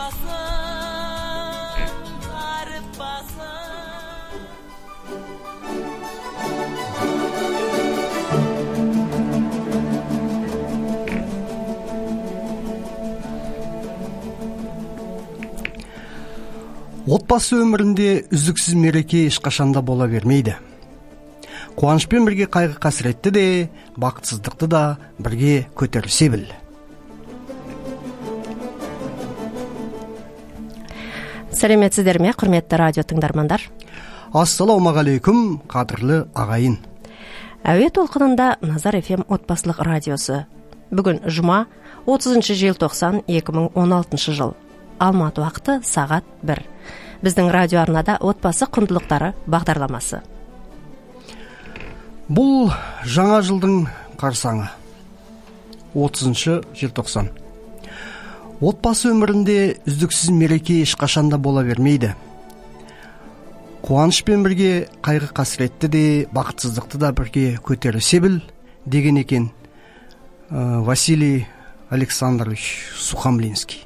Отбасы өмірінде үздіксіз мереке ешқашанда бола бермейді. Қуанышпен бірге қайғы қасіретті де, бақытсыздықты да бірге көтерілсе біл. Сәлеметсіздер ме, құрметті радио тыңдармандар? Ассалаумағалейкум, қадірлі ағайын. Әуе толқынында Назар FM отбасылық радиосы. Бүгін жұма 30 желтоқсан 2016 жыл. Алматы уақыты сағат 1. Біздің радио арнада отбасы құндылықтары бағдарламасы. Бұл жаңа жылдың қарсаңы. 30 желтоқсан. Отбасы өмірінде үздіксіз мереке ешқашанда бола бермейді. Қуанышпен бірге қайғы қасіретті де, бақытсыздықты да бірге көтерілсе біл деген екен Василий Александрович Сухомлинский.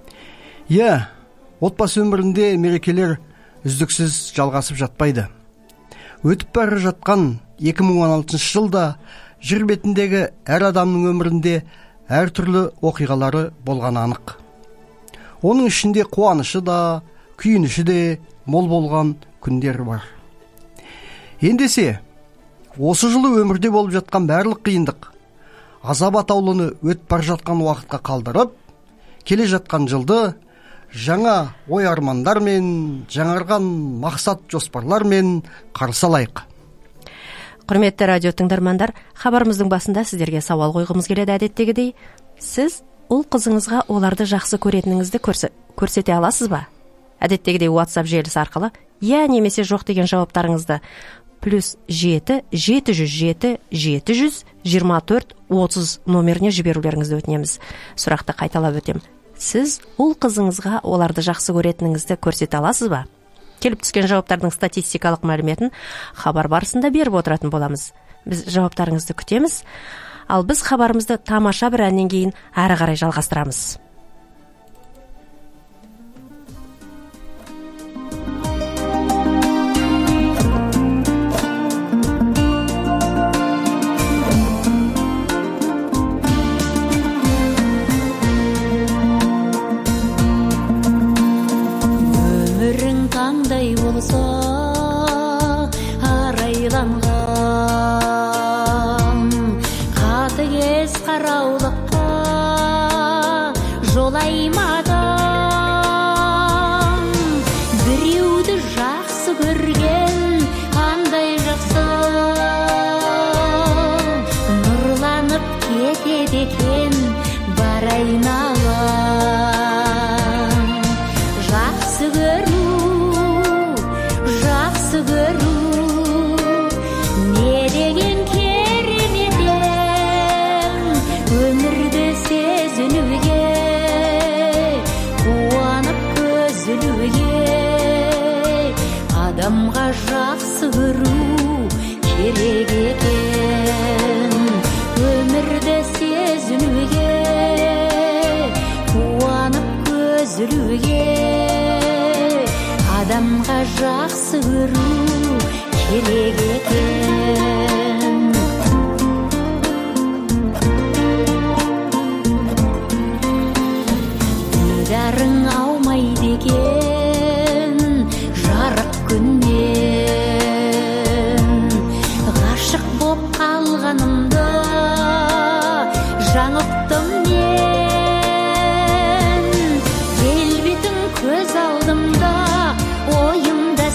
Отбасы өмірінде мерекелер үздіксіз жалғасып жатпайды. Өтіп бара жатқан 2016 жылда жер бетіндегі әр адамның өмірінде әртүрлі оқиғалары болған анық. Оның ішінде қуанышы да, күйініші де мол болған күндер бар. Ендесе, осы жылы өмірде болып жатқан барлық қиындық, азап атаулыны өтіп бара жатқан уақытқа қалдырып, келе жатқан жылды жаңа ой армандармен, жаңарған мақсат жоспарлармен қарсы алайық. Құрметті радио тыңдармандар, хабарымыздың басында сіздерге сауал қойғымыз келеді әдеттегідей. Сіз ұл қызыңызға оларды жақсы көретініңізді көрсете аласыз ба? Әдеттегідей WhatsApp желісі арқылы немесе жоқ деген жауаптарыңызды +7 707 724 30 номеріне жіберулеріңізді өтінеміз. Сұрақты қайталап өтем. Сіз ұл қызыңызға оларды жақсы көретініңізді көрсете аласыз ба? Келіп түскен жауаптардың статистикалық мәліметін хабар барысында беріп отыратын боламыз. Біз жауаптарыңызды күтеміз, ал біз хабарымызды тамаша бір әннен кейін әрі қарай жалғастырамыз. Қандай болса арайланған, қатыгез қараулыққа жолаймады. Біреуді жақсы көрген қандай жақсы, нұрланып кетеді екен бар айналам. Жақсы көру не деген керемет ең, өмірді сезінуге, қуанып көзілуге, адамға жақсы көру керек екен. Өмірді сезінуге, қуанып көзілуге, адамға жақсы көру керек екен. Дидарың аумайды екен жарық күннен, ғашық боп қалғанымды жаңылттым мен. Келбетің көз алдымда, ойымда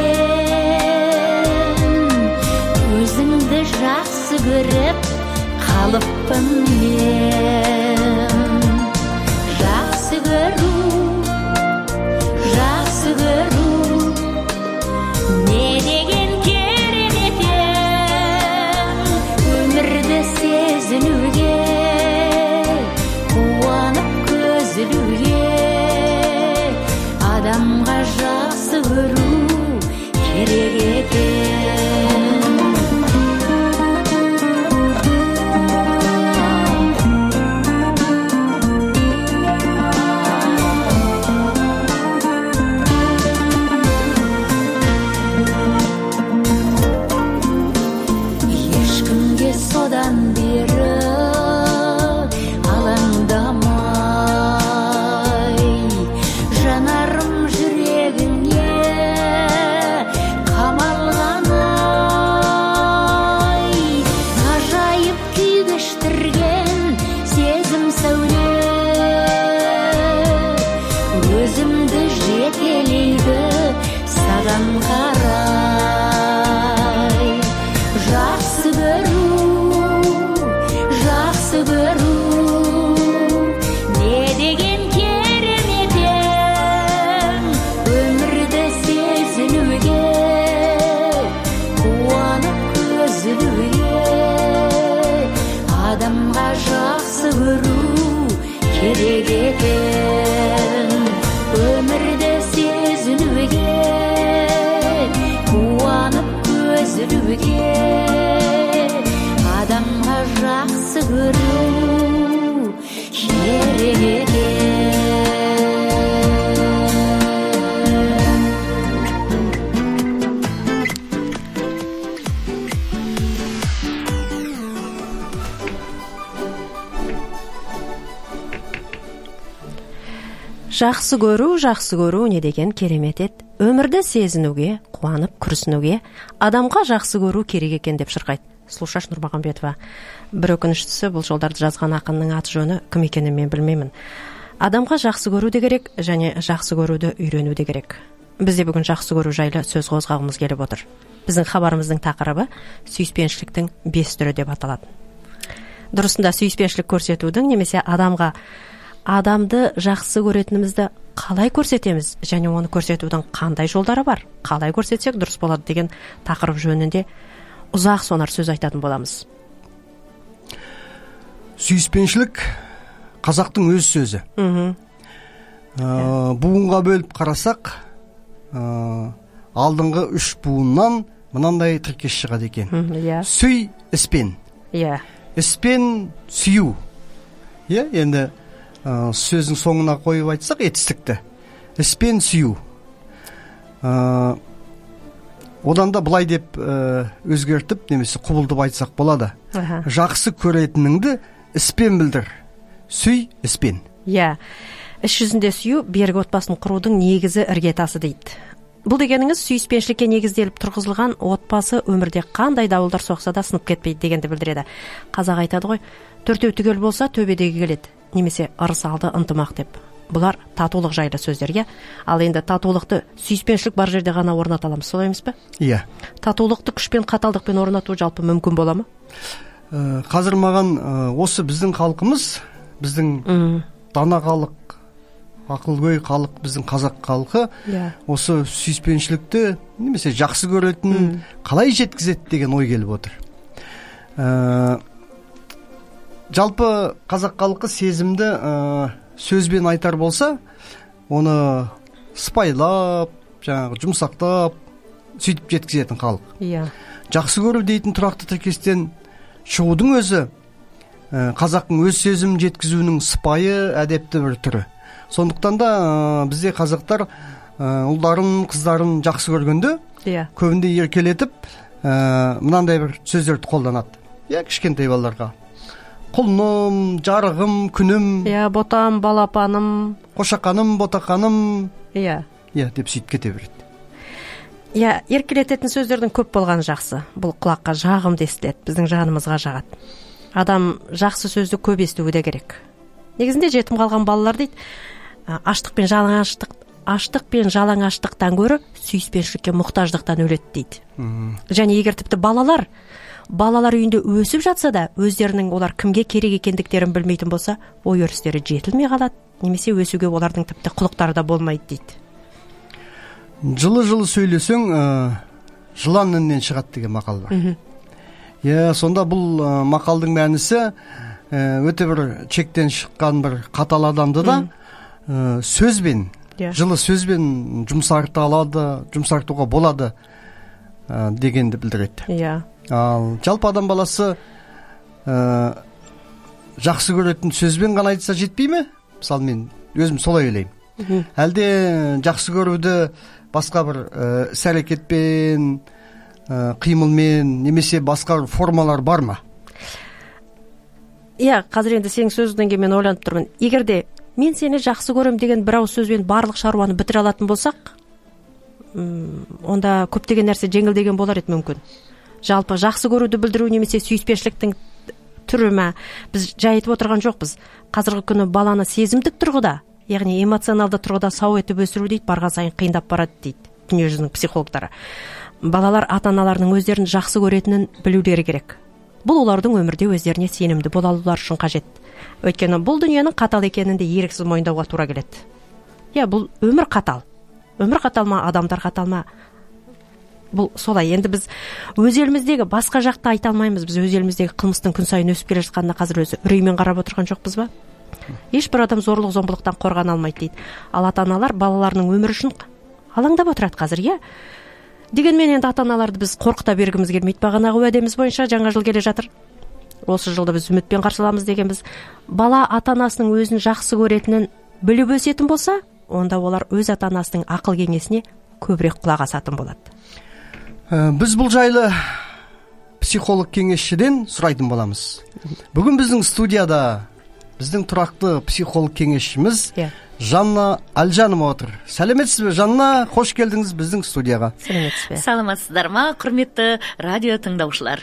сен, өзіңді жақсы көріп қалыппын мен. Жақсы көру не деген керемет ең, өмірді сезінуге, қуанып көзілуге, адамға жақсы көру керек екен. адам қарай. Жақсы көру, не деген керемет ең, өмірді сезінуге, қуанып көзілуге. Адамға жақсы көру керек екен, өмірді сезінуге, қуанып көзілуге. Адамға жақсы көру керек екен. Жақсы көру не деген керемет ет. Өмірді сезінуге, қуанып күрсінуге, адамға жақсы көру керек екен деп шырқайды Сұлушаш Нұрмағамбетова. Бір өкініштісі, бұл жолдарды жазған ақынның аты жөні кім екенін мен білмеймін. Адамға жақсы көру де керек, және жақсы көруді үйрену де керек. Бізде бүгін жақсы көру жайлы сөз қозғағымыз келіп отыр. Біздің хабарымыздың тақырыбы сүйіспеншіліктің 5 түрі деп аталады. Дұрысында сүйіспеншілік көрсетудің немесе адамды жақсы көретінімізді қалай көрсетеміз, және оны көрсетудің қандай жолдары бар, қалай көрсетсек дұрыс болады деген тақырып жөнінде ұзақ сонар сөз айтатын боламыз. Сүйіспеншілік қазақтың өз сөзі. Буынға бөліп қарасақ, алдыңғы 3 буыннан мынандай тіркес шығады екен. Сүй, іспен. Іспен сүю. Енді сөздің соңына қойып айтсақ, етістікті. Іспен сүю. Одан да былай деп өзгертіп, немесе құбылдып айтсақ болады. Жақсы көретініңді іспен білдір. Сүй, іспен. Іс жүзінде сүю берік отбасын құрудың негізі іргетасы дейді. Бұл дегеніңіз сүйіспеншілікке негізделіп тұрғызылған отбасы өмірде қандай дауылдар соқса да сынып кетпейді дегенді білдіреді. Қазақ айтады ғой, төртеу түгел болса төбедегі келеді, немесе ырыс алды ынтымақ деп. Бұлар татулық жайлы сөздерге. Ал енді татулықты сүйіспеншілік бар жерде ғана орната аламыз, солай емес пе? Иә. Татулықты күшпен, қаталдықпен орнату жалпы мүмкін бола ма? Қазір маған осы біздің халқымыз, біздің дана халық, ақылгөй халық, біздің қазақ халқы осы сүйіспеншілікті немесе жақсы көретін қалай жеткізеді деген ой келіп отыр. Жалпы қазақ халқы сезімді сөзбен айтар болса, оны сыпайылап, жаңағы жұмсақтап, сөйтіп жеткізетін халық. Жақсы көру дейтін тұрақты тіркестен шығудың өзі қазақтың өз сезімін жеткізуінің сыпайы, әдепті бір түрі. Сондықтан да бізде қазақтар ұлдарын, қыздарын жақсы көргенде көбінде еркелетіп мынандай бір сөздерді қолданады. Кішкентай балаларға. Құлыным, жарығым, күнім. Ботам, балапаным. Қошақаным, ботақаным. Деп сөйтіп кете береді. Еркелететін сөздердің көп болғаны жақсы. Бұл құлаққа жағымды естіледі, біздің жанымызға жағады. Адам жақсы сөзді көп естуі де керек. Негізінде жетім қалған балалар дейді, аштық пен жалаңаштықтан гөрі сүйіспеншілікке мұқтаждықтан өледі дейді. Және егер тіпті балалар үйінде өсіп жатса да, өздерінің олар кімге керек екендіктерін білмейтін болса, ой өрістері жетілмей қалады, немесе өсуге олардың тіпті құлықтары да болмайды дейді. Жылы сөйлесең, жылан үнінен шығады деген мақал бар. Сонда бұл мақалдың мәнісі өте бір чектен шыққан бір қатал адамды да сөзбен, жылы сөзбен жұмсартуға болады дегенді білдіреді. Ал жалпы адам баласы жақсы көретін сөзбен ғана айтса жетпей ме? Мысалы мен өзім солай ойлаймын. Әлде жақсы көруді басқа бір іс-әрекетпен, қимылмен, немесе басқа формалар бар ма? Қазір енді сенің сөзіңнен кейін мен ойланып тұрмын. Егер де мен сені жақсы көрем деген бір ауыз сөзбен барлық шаруаны бітіре алатын болсақ, онда көптеген нәрсе жеңілдеген болар еді мүмкін. Жалпы жақсы көруді білдіру немесе сүйіспеншіліктің түрі ме? Біз жайытып отырған жоқпыз. Қазіргі күні баланы сезімдік тұрғыда, яғни эмоционалды тұрғыда сау етіп өсіру дейді, барған сайын қиындап барады дейді. дүниежүзінің психологтары. Балалар ата-аналарының өздерін жақсы көретінін білулері керек. Бұл олардың өмірде өздеріне сенімді бола алулары үшін қажет. Өйткені бұл дүниенің қатал екенін де еріксіз мойындауға тура келеді. Бұл өмір қатал. Өмір қатал ма, адамдар қатал ма? Бұл солай. Енді біз өз еліміздегі басқа жақты айта алмаймыз. Біз өз еліміздегі қылмыстың күн сайын өсіп келе жатқанына қазір өзі үреймен қарап отырған жоқпыз ба? Ешбір адам зорлық зомбылықтан қорғана алмайды дейді. Ал ата-аналар балаларының өмірі үшін алаңдап отырады қазір, Дегенмен енді ата-аналарды біз қорқыта бергіміз келмейді. Бағанағы уәдеміз бойынша жаңа жыл келе жатыр. Осы жылды біз үмітпен қарсыламыз дегенбіз. Бала ата-анасының өзін жақсы көретінін біліп өсетін болса, онда олар өз ата-анасының ақыл кеңесіне көбірек құлақ асатын болады. Біз бұл жайлы психолог кеңесшіден сұрайтын боламыз. Бүгін біздің студияда біздің тұрақты психолог кеңесшіміз Жанна Әлжанова отыр. Сәлеметсіз бе, Жанна? Қош келдіңіз біздің студияға. Сәлеметсіз бе? Саламатсыздар ма, құрметті радио тыңдаушылар?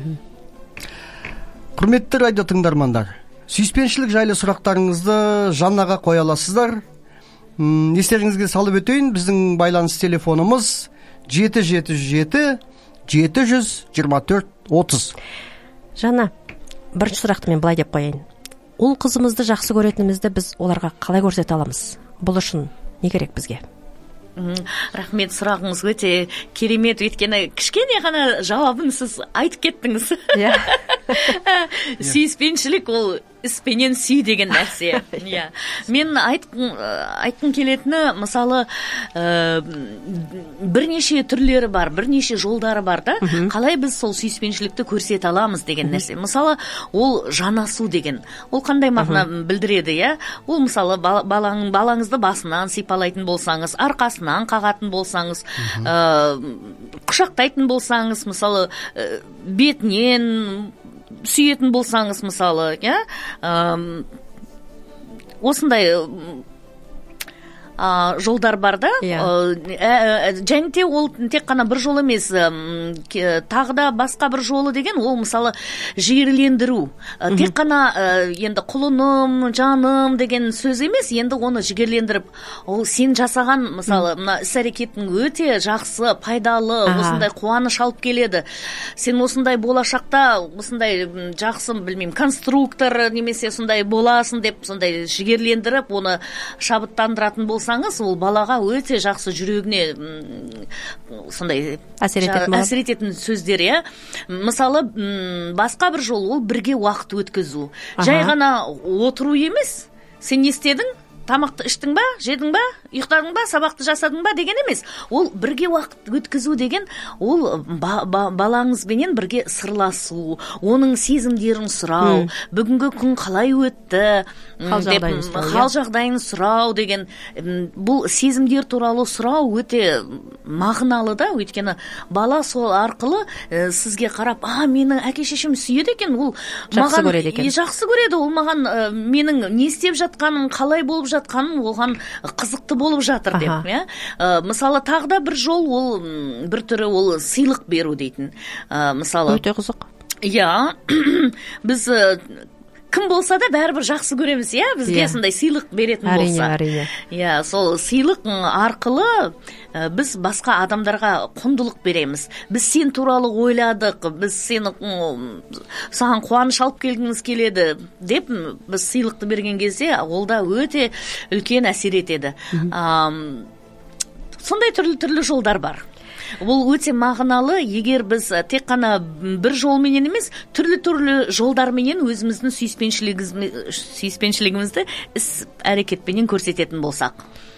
Құрметті радио тыңдармандар, сүйіспеншілік жайлы сұрақтарыңызды Жаннаға қоя аласыздар. Естеріңізге салып өтейін, біздің байланыс телефонымыз 777 724 30. Жанна, бірінші сұрақты мен былай деп қояйын. Ол қызымызды жақсы көретінімізді біз оларға қалай көрсете аламыз? Бұл үшін не керек бізге? Рахмет, сұрағыңыз өте керемет, өйткені кішкене ғана жауабын сіз айтып кеттіңіз. Сүйіспеншілік ол іспенен сүй деген нәрсе. Мен айтқым келетіні, мысалы, бірнеше түрлері бар, бірнеше жолдары бар да, қалай біз сол сүйіспеншілікті көрсете аламыз деген нәрсе. Мысалы, ол жанасу деген. Ол қандай мағына білдіреді, Ол мысалы балаңызды басынан сипалайтын болсаңыз, арқасынан қағатын болсаңыз, құшақтайтын болсаңыз, мысалы, бетінен сүйетін болсаңыз, мысалы, осындай жолдар бар да, және де ол тек қана бір жол емес, тағы да басқа бір жолы деген, ол мысалы жігерлендіру. Тек қана енді құлыным, жаным деген сөз емес, енді оны жігерлендіріп, ол сен жасаған, мысалы, іс-әрекеттің өте жақсы, пайдалы, осындай қуаныш алып келеді. Сен осындай болашақта, осындай жақсы, білмеймін, конструктор немесе сондай боласың деп, сондай жігерлендіріп, оны шабыттандыратын болсаңыз, ол балаға өте жақсы жүрегіне сондай әсер ететін сөздер. Мысалы, басқа бір жол, ол бірге уақыт өткізу. Жай ғана отыру емес, сен не істедің? Тамақты іштің ба, жедің ба, ұйықтадың ба, сабақты жасадың ба деген емес. Ол бірге уақыт өткізу деген, ол балаңызбенен бірге сырласу, оның сезімдерін сұрау, бүгінгі күн қалай өтті, хал жағдайын сұрау деген, бұл сезімдер туралы сұрау өте мағыналы да, өйткені бала сол арқылы сізге қарап, менің әке-шешем сүйеді екен, ол жақсы көреді екен. Жақсы көреді, ол маған менің не істеп жатқаным, қалай болып жатқаным оған қызықты болып жатыр деп. Мысалы, тағы да бір жол, ол бір түрі, ол сыйлық беру дейтін. Мысалы, өте қызық. Біз кім болса да бәрібір жақсы көреміз, бізге сондай сыйлық беретін болса. Әрине. Сол сыйлық арқылы біз басқа адамдарға құндылық береміз. Біз сен туралы ойладық, біз саған қуаныш алып келгіміз келеді деп біз сыйлықты берген кезде, ол да өте үлкен әсер етеді. Сондай түрлі жолдар бар. Бұл өте мағыналы, егер біз тек қана бір жолменен емес, түрлі жолдарменен өзіміздің сүйіспеншілігімізді іс әрекетпенен көрсететін болсақ.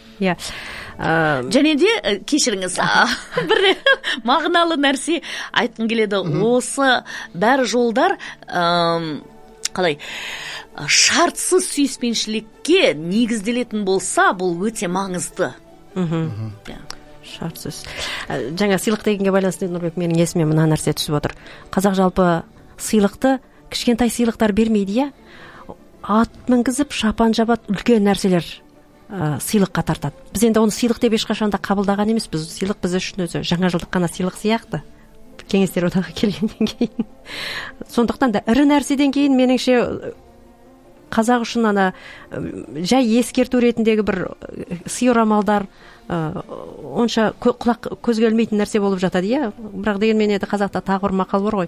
Және де, кешіріңіз, бір мағыналы нәрсе айтқым келеді. Осы бәрі жолдар қалай шартсыз сүйіспеншілікке негізделетін болса, бұл өте маңызды. Шартсыз. Жаңа сыйлық дегенге байланысты, Нұрбек, менің есіме мына нәрсе түсіп отыр. Қазақ жалпы сыйлықты, кішкентай сыйлықтар бермейді, ат мінгізіп, шапан жабат, үлкен нәрселер сыйлыққа тартады. Біз енді оны сыйлық деп ешқашанда қабылдаған емес. Сыйлық біз үшін өзі жаңа жылдық қана сыйлық сияқты. Кеңестер одағы келгеннен кейін. Сондықтан да ірі нәрседен кейін меніңше қазақ үшін ана жай ескерту ретіндегі бір сый орамалдар онша құлақ көзге ілмейтін нәрсе болып жатады, иә. Бірақ дегенмен енді қазақта тағы бір мақал бар ғой,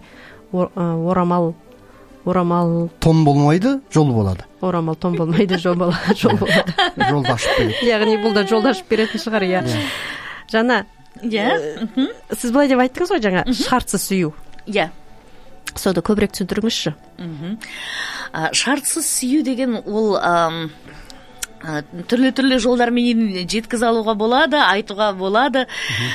орамал тон болмайды, жол болады. Орамал тон болмайды, жол болады. Жолды ашып береді. Яғни бұл да жолды ашып беретін шығар, иә. Жаңа, сіз былай деп айттыңыз ғой, жаңа шартсыз сүю. Иә. Соны көбірек түсіндіріңізші. Шартсыз сүю деген ол түрлі жолдармен жеткізе алуға болады, айтуға болады.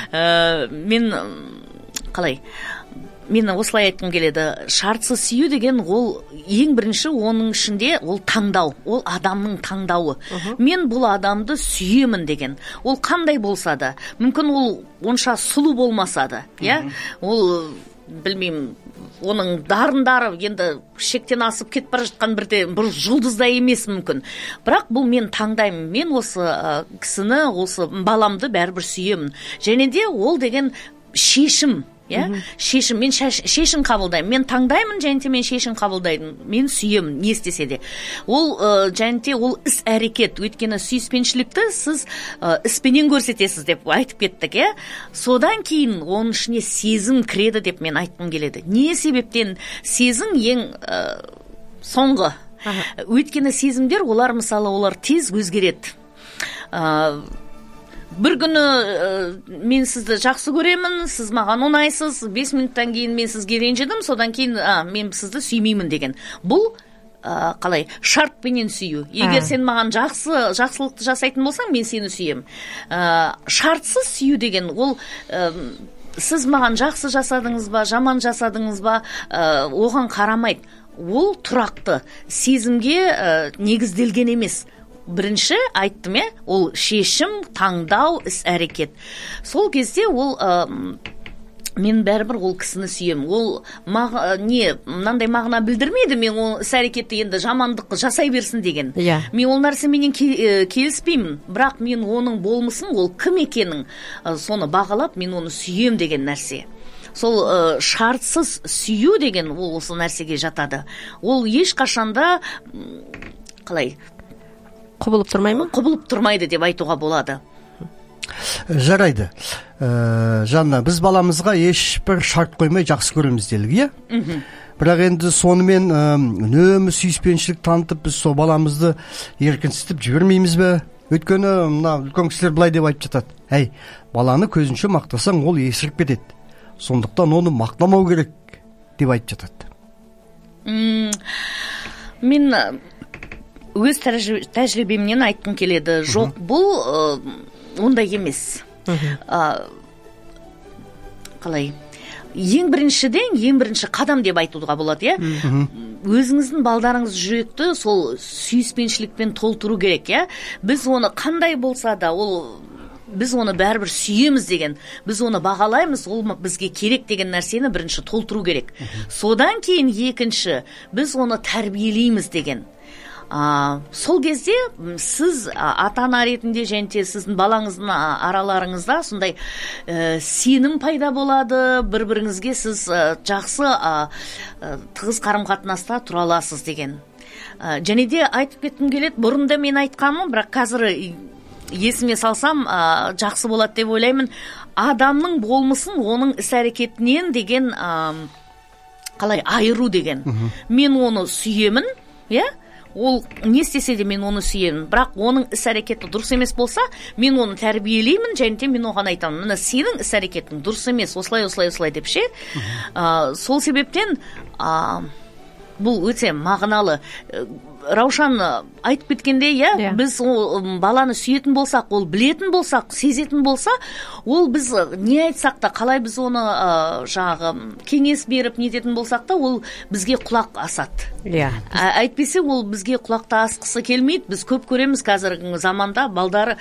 Мен осылай айтқым келеді. Шартсыз сүю деген ол ең бірінші оның ішінде ол таңдау, ол адамның таңдауы. Мен бұл адамды сүйемін деген. Ол қандай болса да, мүмкін ол онша сұлу болмаса да, иә? Ол білмеймін, оның дарындары енді шектен асып кетіп бара жатқан бір жұлдыздай емес мүмкін. Бірақ бұл мен таңдаймын. Мен осы кісіні, осы баламды бәрібір сүйемін. Және де ол деген шешім. Шешім, мен шешім қабылдаймын. Мен таңдаймын, және де мен шешім қабылдаймын. Мен сүйемін, не істесе де. Ол және де ол іс әрекет. Өйткені сүйіспеншілікті сіз іспенен көрсетесіз деп айтып кеттік, иә? Содан кейін оның ішіне сезім кіреді деп мен айтқым келеді. Не себептен сезім ең соңғы? Өйткені сезімдер, олар мысалы, олар тез өзгереді. Бір күні мен сізді жақсы көремін, сіз маған ұнайсыз, 5 минуттан кейін мен сізге ренжідім, содан кейін мен сізді сүймеймін деген. Бұл қалай? Шартпенен сүю. Егер сен маған жақсылықты жасайтын болсаң, мен сені сүйем. Шартсыз сүю деген ол сіз маған жақсы жасадыңыз ба, жаман жасадыңыз ба, оған қарамайды. Ол тұрақты, сезімге негізделген емес. Бірінші айттым, ол шешім, таңдау, іс әрекет. Сол кезде ол мен бәрібір ол кісіні сүйем. Ол мынандай мағына білдірмейді, мен ол іс әрекетті енді жамандық жасай берсін деген. Мен ол нәрсеменен келіспеймін. Бірақ мен оның болмысын, ол кім екенін соны бағалап, мен оны сүйем деген нәрсе. Сол шартсыз сүю деген ол осы нәрсеге жатады. Ол ешқашанда қалай? Құбылып тұрмай ма? Құбылып тұрмайды деп айтуға болады. Жарайды. Жанна, біз баламызға ешбір шарт қоймай жақсы көреміз делік, иә? Бірақ енді сонымен үнемі сүйіспеншілік танытып, біз сол баламызды еркінсітіп жібермейміз бе? Өйткені мына үлкен кісілер былай деп айтып жатады. Әй, баланы көзінше мақтасаң, ол есіріп кетеді. Сондықтан оны мақтамау керек деп айтып жатады. Мен өз тәжірибемнен айтқым келеді. Жоқ, бұл ондай емес. Қалай? Ең бірінші қадам деп айтуға болады, иә? Өзіңіздің балдарыңыз жүректі сол сүйіспеншілікпен толтыру керек, иә? Біз оны қандай болса да, біз оны бәрібір сүйеміз деген, біз оны бағалаймыз, ол бізге керек деген нәрсені бірінші толтыру керек. Содан кейін екінші, біз оны тәрбиелейміз деген. Сол кезде сіз ата-ана ретінде және сіздің балаңыздың араларыңызда сондай сенім пайда болады, бір-біріңізге сіз жақсы тығыз қарым-қатынаста тұра аласыз деген. Және де айтып кеткім келеді, бұрында мен айтқанмын, бірақ қазір есіме салсам жақсы болады деп ойлаймын. Адамның болмысын оның іс-әрекетінен деген қалай айыру деген. Мен оны сүйемін, иә? Ол не істесе де мен оны сүйемін, бірақ оның іс-әрекеті дұрыс емес болса, мен оны тәрбиелеймін, және де мен оған айтамын, мына сенің іс-әрекетің дұрыс емес, осылай деп ше. Сол себептен бұл өте мағыналы. Раушан айтып кеткенде, біз баланы сүйетін болсақ, ол білетін болсақ, сезетін болса, ол біз не айтсақ та, қалай біз оны кеңес беріп нететін болсақ та, ол бізге құлақ асады. Әйтпесе ол бізге құлақта асқысы келмейді. Біз көп көреміз қазіргі заманда балдары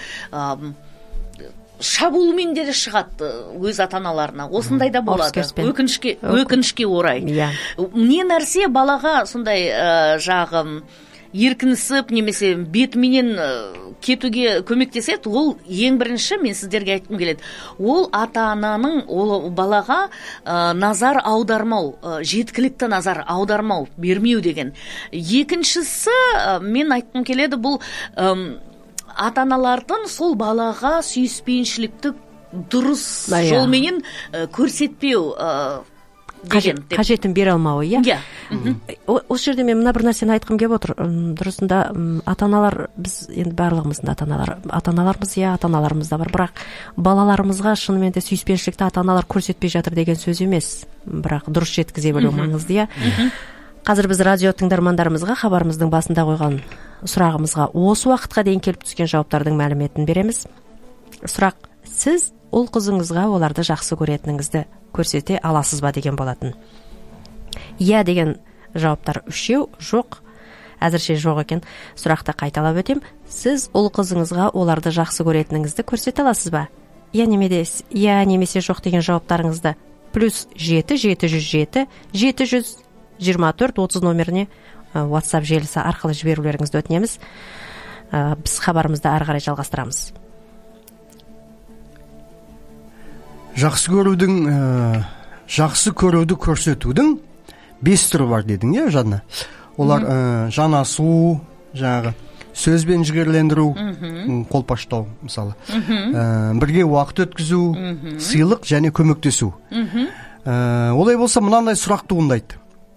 шабуылмен де шығады өз ата-аналарына. Осындай да болады. Өкінішке орай. Не нәрсе балаға сондай еркінсіп немесе бетіменен кетуге көмектеседі, ол ең бірінші мен сіздерге айтқым келеді. Ол ата-ананың ол балаға назар аудармау, жеткілікті назар аудармау, бермеу деген. Екіншісі, мен айтқым келеді, бұл ата-аналардың сол балаға сүйіспеншілікті дұрыс жолменен көрсетпеу қажетін бере алмауы, иә? Осы жерде мен мына бір нәрсені айтқым келіп отыр. Дұрысында ата-аналар, біз енді барлығымыздың ата-аналарымыз, иә, ата-аналарымыз да бар, бірақ балаларымызға шынымен де сүйіспеншілікті ата-аналар көрсетпей жатыр деген сөз емес, бірақ дұрыс жеткізе білу маңызды, иә. Қазір біз радио тыңдармандарымызға хабарымыздың басында қойған сұрағымызға осы уақытқа дейін келіп түскен жауаптардың мәліметін береміз. Сұрақ: сіз ұл қызыңызға оларды жақсы көретініңізді көрсете аласыз ба деген болатын. Иә деген жауаптар 3, жоқ, әзірше жоқ екен. Сұрақты қайталап өтем. Сіз ұл қызыңызға оларды жақсы көретініңізді көрсете аласыз ба? Иә немесе жоқ деген жауаптарыңызды +7 707 724 30 номеріне WhatsApp желісі арқылы жіберулеріңізді өтінеміз. Біз хабарымызды ары қарай жалғастырамыз. Жақсы көруді көрсетудің 5 түрі бар дедің, иә, Жанна? Олар жанасу, жаңағы сөзбен жігерлендіру, қолпаштау мысалы, бірге уақыт өткізу, сыйлық және көмектесу. Олай болса, мынандай сұрақ туындайды.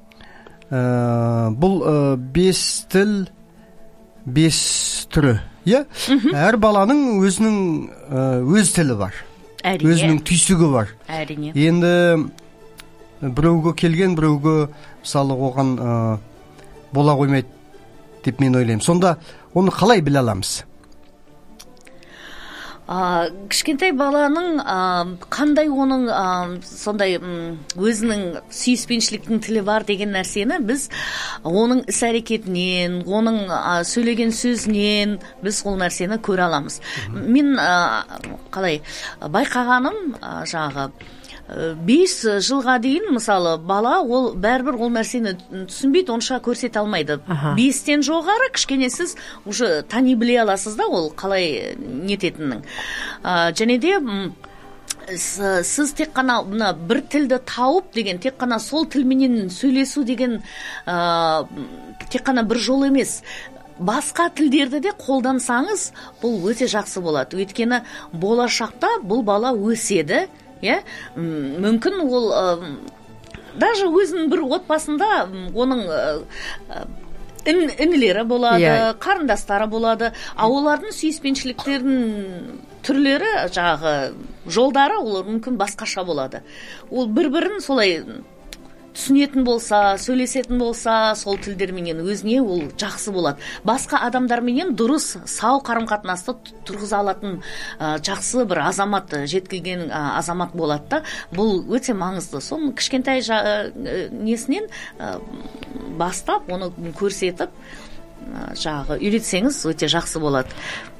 Бұл 5 тіл, 5 түрі, иә? Әр баланың өзінің өз тілі бар. Өзінің түйсігі бар. Әрине. Енді біреуге келген, біреуге мысалы оған бола қоймайды деп мен ойлаймын. Сонда оны қалай біле аламыз? Кішкентай баланың қандай оның сондай өзінің сүйіспеншіліктің тілі бар деген нәрсені біз оның іс-әрекетінен, оның сөйлеген сөзінен біз ол нәрсені көре аламыз. Мен қалай байқағаным, жаңағы 5 жылға дейін, мысалы, бала ол бәрібір ол нәрсені түсінбейді, онша көрсете алмайды. 5-тен жоғары кішкене сіз уже тани біле аласыз да, ол қалай нететіннің. Және де сіз тек қана бір тілді тауып деген, тек қана сол тілменен сөйлесу деген тек қана бір жол емес. Басқа тілдерді де қолдансаңыз, бұл өте жақсы болады. Өйткені болашақта бұл бала өседі, мүмкін ол даже өзінің бір отбасында оның інілері болады, қарындастары болады, олардың сүйіспеншіліктерінің түрлері, жағы жолдары олар мүмкін басқаша болады. Ол бір-бірін солай түсінетін болса, сөйлесетін болса, сол тілдерменен өзіне ол жақсы болады. Басқа адамдарменен дұрыс, сау қарым-қатынасты тұрғыза алатын жақсы бір азамат, жеткілген азамат болады да. Бұл өте маңызды. Соның кішкентай несінен бастап, оны көрсетіп, жағы үйретсеңіз өте жақсы болады.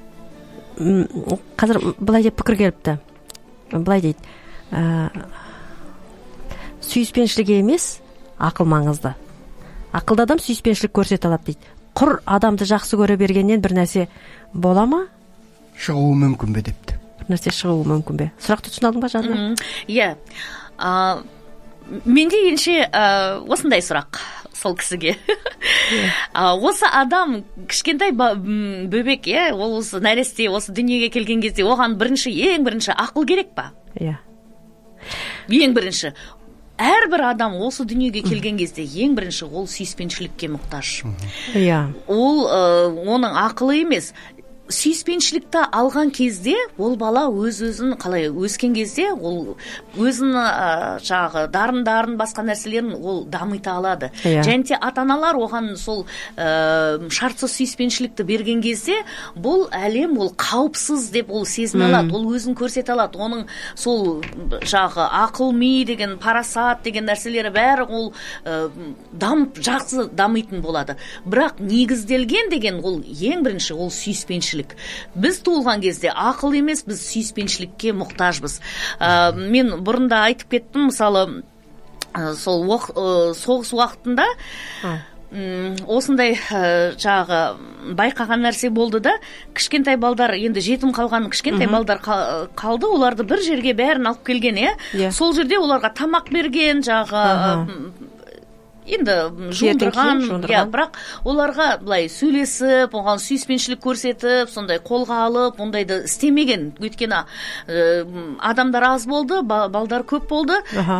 Қазір былай деп пікір келіпті. Былай дейді: сүйіспеншілік емес, ақыл маңызды. Ақылды адам сүйіспеншілік көрсете алады дейді. Құр адамды жақсы көре бергеннен бір нәрсе бола ма? Шығуы мүмкін бе депті. Бір нәрсе шығуы мүмкін бе? Сұрақты түсін алдың ба, Жанна? Иә. Менде енше осындай сұрақ сол кісіге. Осы адам кішкентай бөбек, ол осы нәресте, осы дүниеге келген кезде оған ең бірінші ақыл керек па? Иә. Ең бірінші. Әрбір адам осы дүниеге келген кезде ең бірінші ол сүйіспеншілікке мұқтаж. Ол оның ақылы емес. Сүйіспеншілікті алған кезде ол бала өз-өзін қалай өскен кезде ол өзін жағы дарын басқа нәрселерін ол дамыта алады. Және де ата-аналар оған сол шартсыз сүйіспеншілікті берген кезде бұл әлем ол қауіпсіз деп ол сезіне алады, ол өзін көрсете алады. Оның сол жағы ақыл-ми деген, парасат деген нәрселері бәрі ол жақсы дамитын болады. Бірақ негізделген деген ол ең бірінші ол сүйіспеншілік. Біз туылған кезде ақыл емес, біз сүйіспеншілікке мұқтажбыз. Мен бұрында айтып кеттім, мысалы, сол соғыс уақытында осындай жағы байқаған нәрсе болды да, кішкентай балдар, енді жетім қалған кішкентай балдар қалды, оларды бір жерге бәрін алып келген, сол жерде оларға тамақ берген, жағы енді жуындырған, бірақ оларға былай сөйлесіп, оған сүйіспеншілік көрсетіп, сондай қолға алып, ондайды істемеген. Өйткені адамдар аз болды, балдар көп болды.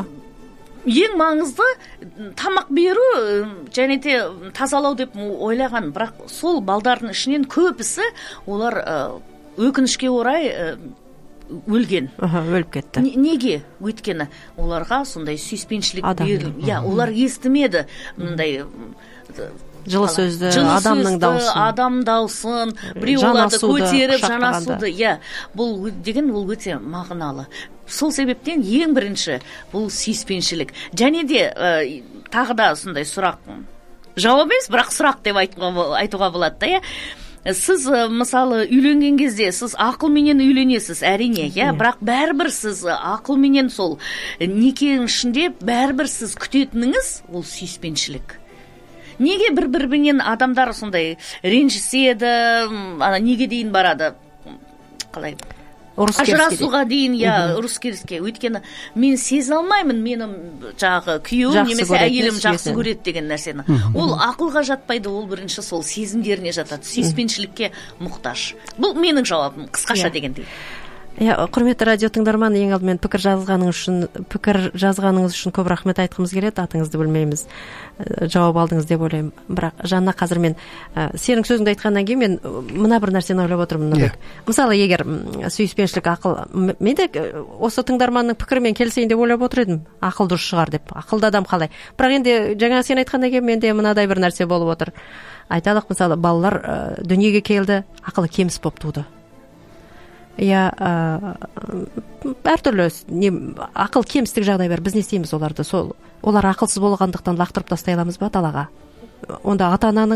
Ең маңызды тамақ беру және де тазалау деп ойлаған, бірақ сол балдардың ішінен көбісі олар өкінішке орай өлген. Өліп кетті. Неге? Өйткені оларға сондай сүйіспеншілік берілмеді. Олар естімеді мындай жылы сөзді, адамның даусын, адам даусын, біреу оларды көтеріп, жанасуды. Бұл деген ол өте мағыналы. Сол себептен ең бірінші бұл сүйіспеншілік. Және де тағы да сондай сұрақ, жауап емес, бірақ сұрақ деп айтуға болады да, Сіз мысалы үйленген кезде сіз ақылменен үйленесіз, әрине, бірақ бәрібір сіз ақылменен сол некенің ішінде бәрібір сіз күтетініңіз ол сүйіспеншілік. Неге бір-бірінен адамдар сондай ренжіседі, неге дейін барады, қалай? Ажырасуға дейін, ұрыс керіске. Өйткені мен сезе алмаймын, менің жағы күйеуім немесе әйелім жақсы көреді деген нәрсені. Ол ақылға жатпайды, ол бірінші сол сезімдеріне жатады, сүйіспеншілікке мұқтаж. Бұл менің жауабым, қысқаша дегендей. Құрметті радио тыңдарман, ең алдымен пікір жазғаныңыз үшін көп рахмет айтқымыз келеді. Атыңызды білмейміз, жауап алдыңыз деп ойлаймын. Бірақ Жанна, қазір мен сенің сөзіңді айтқаннан кейін мен мына бір нәрсені ойлап отырмын. Мысалы, егер сүйіспеншілік ақыл, мен де осы тыңдарманның пікірімен келісейін деп ойлап отыр едім, ақыл дұрыс шығар деп. Ақылды адам қалай? Бірақ енді жаңа сен айтқаннан кейін менде мынадай бір нәрсе болып отыр. Айталық, мысалы, балалар дүниеге келді, ақылы кеміс болып туды. Әртүрлі ақыл кемістік жағдай бар. Біз не істейміз оларды? Олар ақылсыз болғандықтан лақтырып тастай аламыз ба далаға? Онда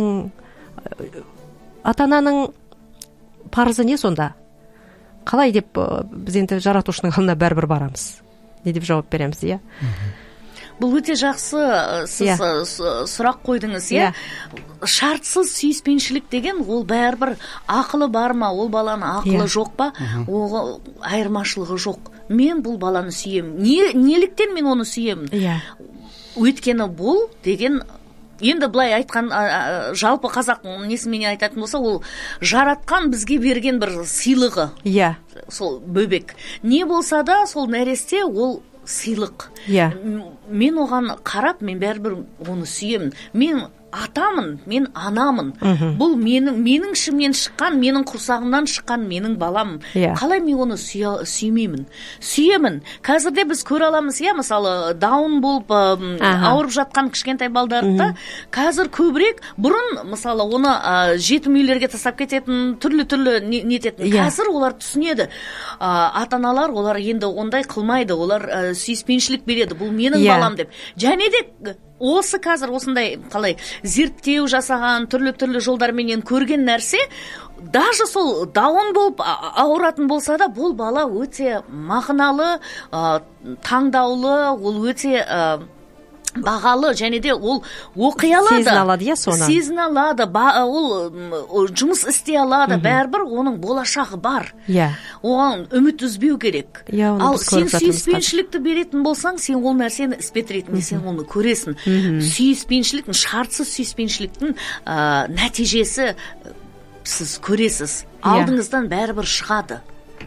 ата-ананың парызы не сонда? Қалай деп біз енді жаратушының алдына бәрібір барамыз? Не деп жауап береміз, Бұл өте жақсы сіз сұрақ қойдыңыз, Шартсыз сүйіспеншілік деген ол бәрібір ақылы бар ма, ол баланы ақылы жоқ па, оғы айырмашылығы жоқ. Мен бұл баланы сүйемін. Неліктен мен оны сүйемін? Өйткені бұл деген, енді былай айтқан, жалпы қазақ несімен айтатын болса, ол жаратқан бізге берген бір сыйлығы. Сол бөбек. Не болса да сол нәресте ол сыйлық. Мен оған қарап, мен бәрібір оны сүйемін. Мен атамын, мен анамын. Бұл менің ішімнен шыққан, менің құрсағымнан шыққан менің балам. Қалай мен оны сүймеймін? Сүйемін. Қазірде біз көре аламыз, мысалы, даун болып ауырып жатқан кішкентай балдарды, қазір көбірек, бұрын, мысалы, оны жетім үйлерге тастап кететін, түрлі нететін. Қазір олар түсінеді. Ата-аналар олар енді ондай қылмайды, олар сүйіспеншілік береді. Бұл менің балам деп. Және де осы қазір осындай қалай зерттеу жасаған түрлі жолдарменен көрген нәрсе, даже сол даун болып ауыратын болса да, бұл бала өте мағыналы, таңдаулы, ол өте бағалы, және де ол оқи алады. Сезін алады, соны. Сезін алады, ол жұмыс істей алады, бәрібір оның болашағы бар. Оған үміт үзбеу керек. Ал сен сүйіспеншілікті беретін болсаң, сен ол нәрсені іспет ретінде сен оны көресің. Сүйіспеншіліктің, шартсыз сүйіспеншіліктің нәтижесі сіз көресіз. Алдыңыздан бәрібір шығады.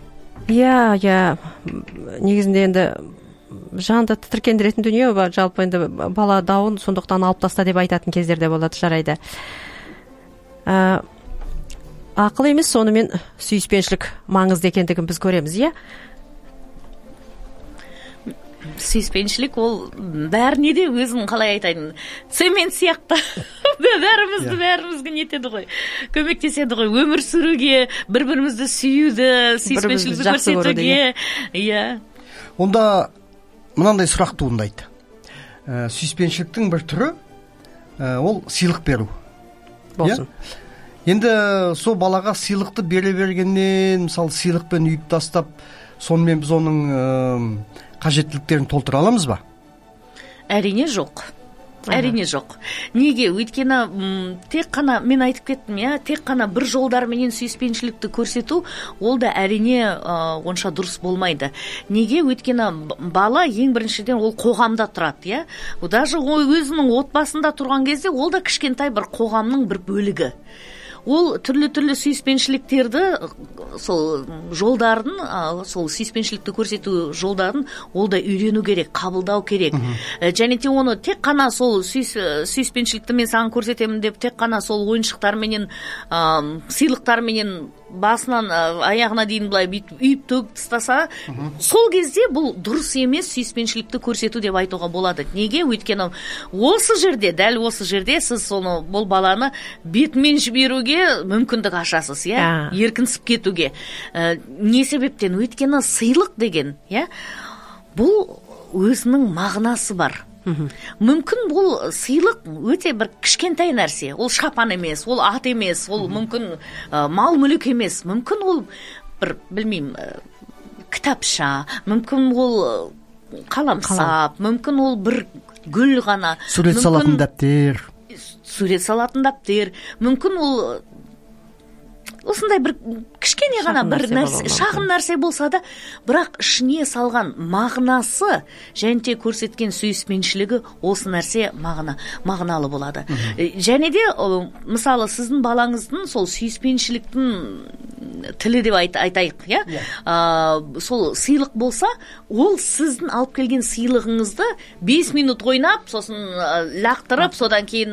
Негізінде енді жанды тітіркендіретін дүние, жалпы енді бала дауын, сондықтан алып таста деп айтатын кездерде болады, жарайды. Ақыл емес, сонымен сүйіспеншілік маңызды екендігін біз көреміз, Сүйіспеншілік ол бәріне де өзін қалай айтайын, цемент сияқты бәрімізге нетеді ғой, көмектеседі ғой, өмір сүруге, бір-бірімізді сүюді, сүйіспеншілікті көрсетуге. Онда мынандай сұрақ туындайды. Сүйіспеншіліктің бір түрі ол сыйлық беру. Болсын. Енді сол балаға сыйлықты бере бергеннен, мысалы, сыйлықпен үйіп тастап, сонымен біз оның қажеттіліктерін толтыра аламыз ба? Әрине жоқ. әрине жоқ. Неге? Өйткені тек қана, мен айтып кеттім, тек қана бір жолдарменен сүйіспеншілікті көрсету, ол да әрине онша дұрыс болмайды. Неге? Өйткені бала ең біріншіден ол қоғамда тұрады, даже өзінің отбасында тұрған кезде ол да кішкентай бір қоғамның бір бөлігі. Ол түрлі сүйіспеншіліктерді, сол жолдарын, сол сүйіспеншілікті көрсету жолдарын ол да үйрену керек, қабылдау керек. Және те оны тек қана сол сүйіспеншілікті мен саған көрсетемін деп, тек қана сол ойыншықтарменен, сыйлықтарменен басынан аяғына дейін былай үйіп төгіп тастаса, сол кезде бұл дұрыс емес сүйіспеншілікті көрсету деп айтуға болады. Неге? Өйткені осы жерде, дәл осы жерде сіз соны, бұл баланы бетімен жіберуге мүмкіндік ашасыз, еркінсіп кетуге. Не себептен? Өйткені сыйлық деген, бұл өзінің мағынасы бар. Мүмкін бұл сыйлық өте бір кішкентай нәрсе, ол шапан емес, ол ат емес, ол мүмкін мал мүлік емес, мүмкін ол бір, білмеймін, кітапша, мүмкін ол қаламсап, мүмкін ол бір гүл ғана, сурет салатын дәптер, мүмкін ол осындай бір кішкене ғана бір нәрсе, шағын нәрсе болса да, бірақ ішіне салған мағынасы, және де көрсеткен сүйіспеншілігі осы нәрсе мағыналы болады. Және де, мысалы, сіздің балаңыздың сол сүйіспеншіліктің тілі деп айтайық, сол сыйлық болса, ол сіздің алып келген сыйлығыңызды 5 минут ойнап, сосын лақтырып, содан кейін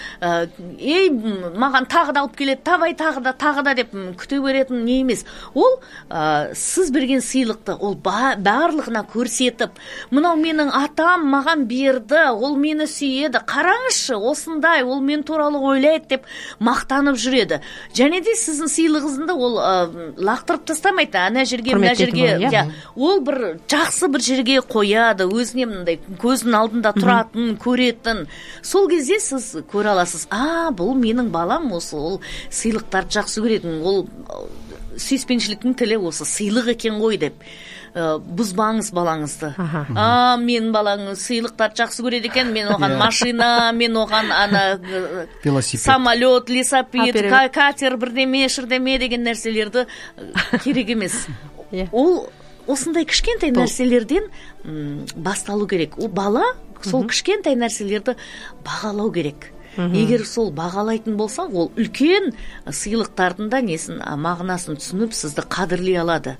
маған тағы да алып келеді, тағы да деп күте беретін не емес. Ол сіз берген сыйлықты ол барлығына көрсетіп, мынау менің атам маған берді, ол мені сүйеді, қараңызшы, осындай, ол мен туралы ойлайды деп мақтанып жүреді. Және де сіздің сыйлығыңызды ол лақтырып тастамайды, ана жерге, мына жерге, ол бір жақсы бір жерге қояды, өзіне мындай көздің алдында тұратын, көретін. Сол кезде сіз көре аласыз, бұл менің балам, осы ол сыйлықтарды жақсы көретін, ол сүйіспеншіліктің тілі осы сыйлық екен ғой деп. Бұзбаңыз балаңызды. Мен балаңыз сыйлықтарды жақсы көреді екен, мен оған машина, мен оған самолет, велосипед, катер, бірдеме, шырдеме деген нәрселерді керек емес. Ол осындай кішкентай нәрселерден басталу керек. Ол бала сол кішкентай нәрселерді бағалау керек. Егер сол бағалайтын болса, ол үлкен сыйлықтардың да несін, мағынасын түсініп, сізді қадірлей алады.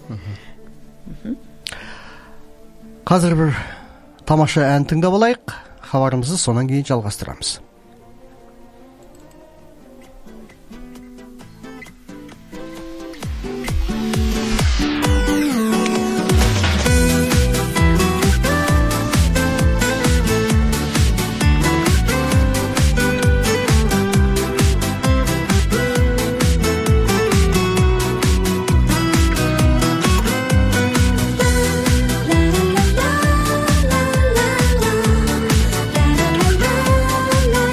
Қазір бір тамаша ән тыңдап алайық, хабарымызды сонан кейін жалғастырамыз. La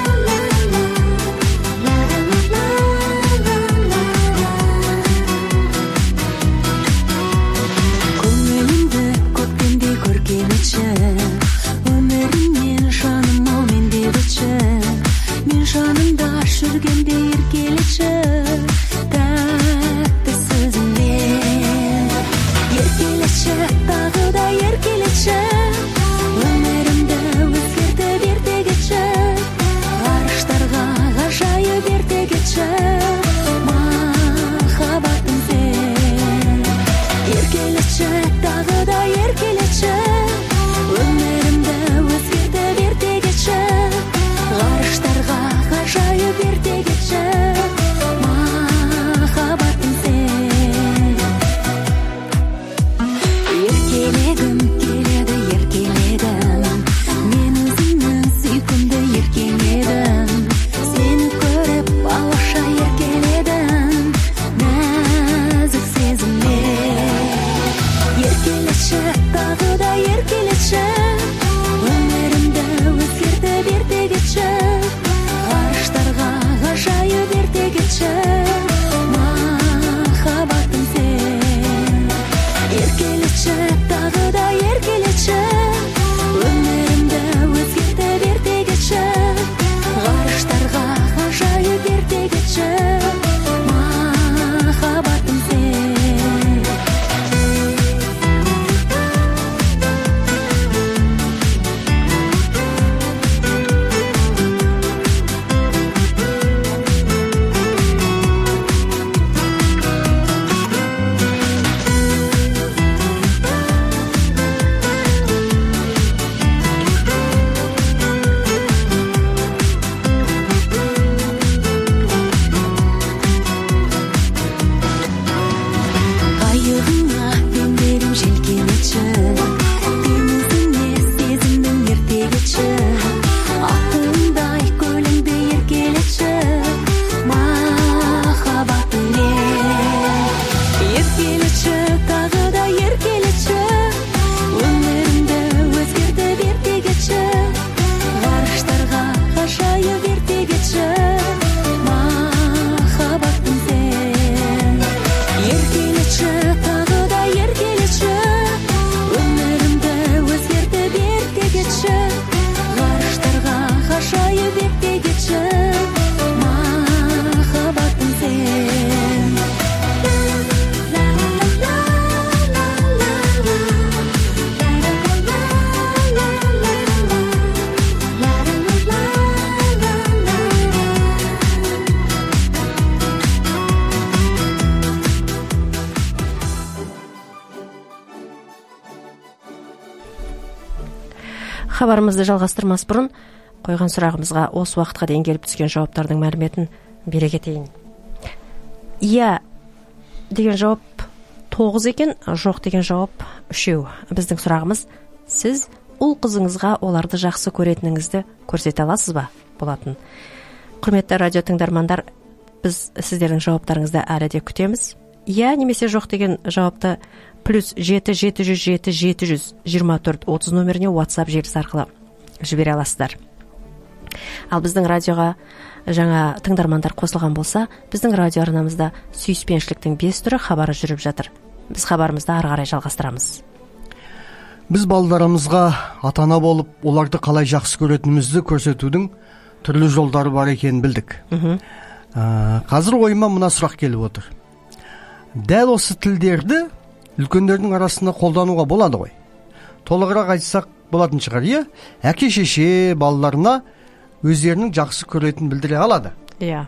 Хабарымызды жалғастырмас бұрын қойған сұрағымызға осы уақытқа дейін келіп түскен жауаптардың мәліметін бере кетейін. Иә деген жауап 9 екен, жоқ деген жауап 3. Біздің сұрағымыз: сіз ұл қызыңызға оларды жақсы көретініңізді көрсете аласыз ба? Болатын. Құрметті радио тыңдармандар, біз сіздердің жауаптарыңызды әлі де күтеміз. Иә немесе жоқ деген жауапты +7 707 724 30 нөміріне WhatsApp желісі арқылы жібере аласыздар. Ал біздің радиоға жаңа тыңдармандар қосылған болса, біздің радио арнамызда сүйіспеншіліктің 5 түрі хабары жүріп жатыр. Біз хабарымызды ары қарай жалғастырамыз. Біз балдарымызға ата-ана болып, оларды қалай жақсы көретінімізді көрсетудің түрлі жолдары бар екенін білдік. Қазір ойыма мына сұрақ келіп отыр. Дәл осы тілдерді үлкендердің арасында қолдануға болады ғой. Толығырақ айтсақ болатын шығар, иә? Әке шеше балаларына өздерінің жақсы көретінін білдіре алады. Иә.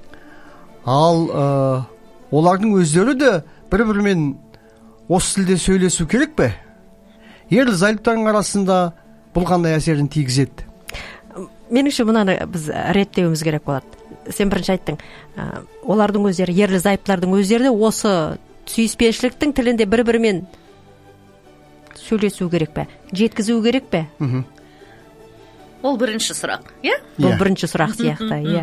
Ал олардың өздері де бір-бірімен осы тілде сөйлесу керек пе? Ерлі-зайыптардың арасында бұл қандай әсерін тигізеді? Меніңше мұнаны біз реттеуіміз керек болады. Сен бірінші айттың, олардың өздері, ерлі-зайыптылардың өздері де осы сүйіспеншіліктің тілінде бір-бірімен сөйлесу керек пе? Жеткізу керек пе? Ол бірінші сұрақ, иә? Бұл бірінші сұрақ сияқты, иә.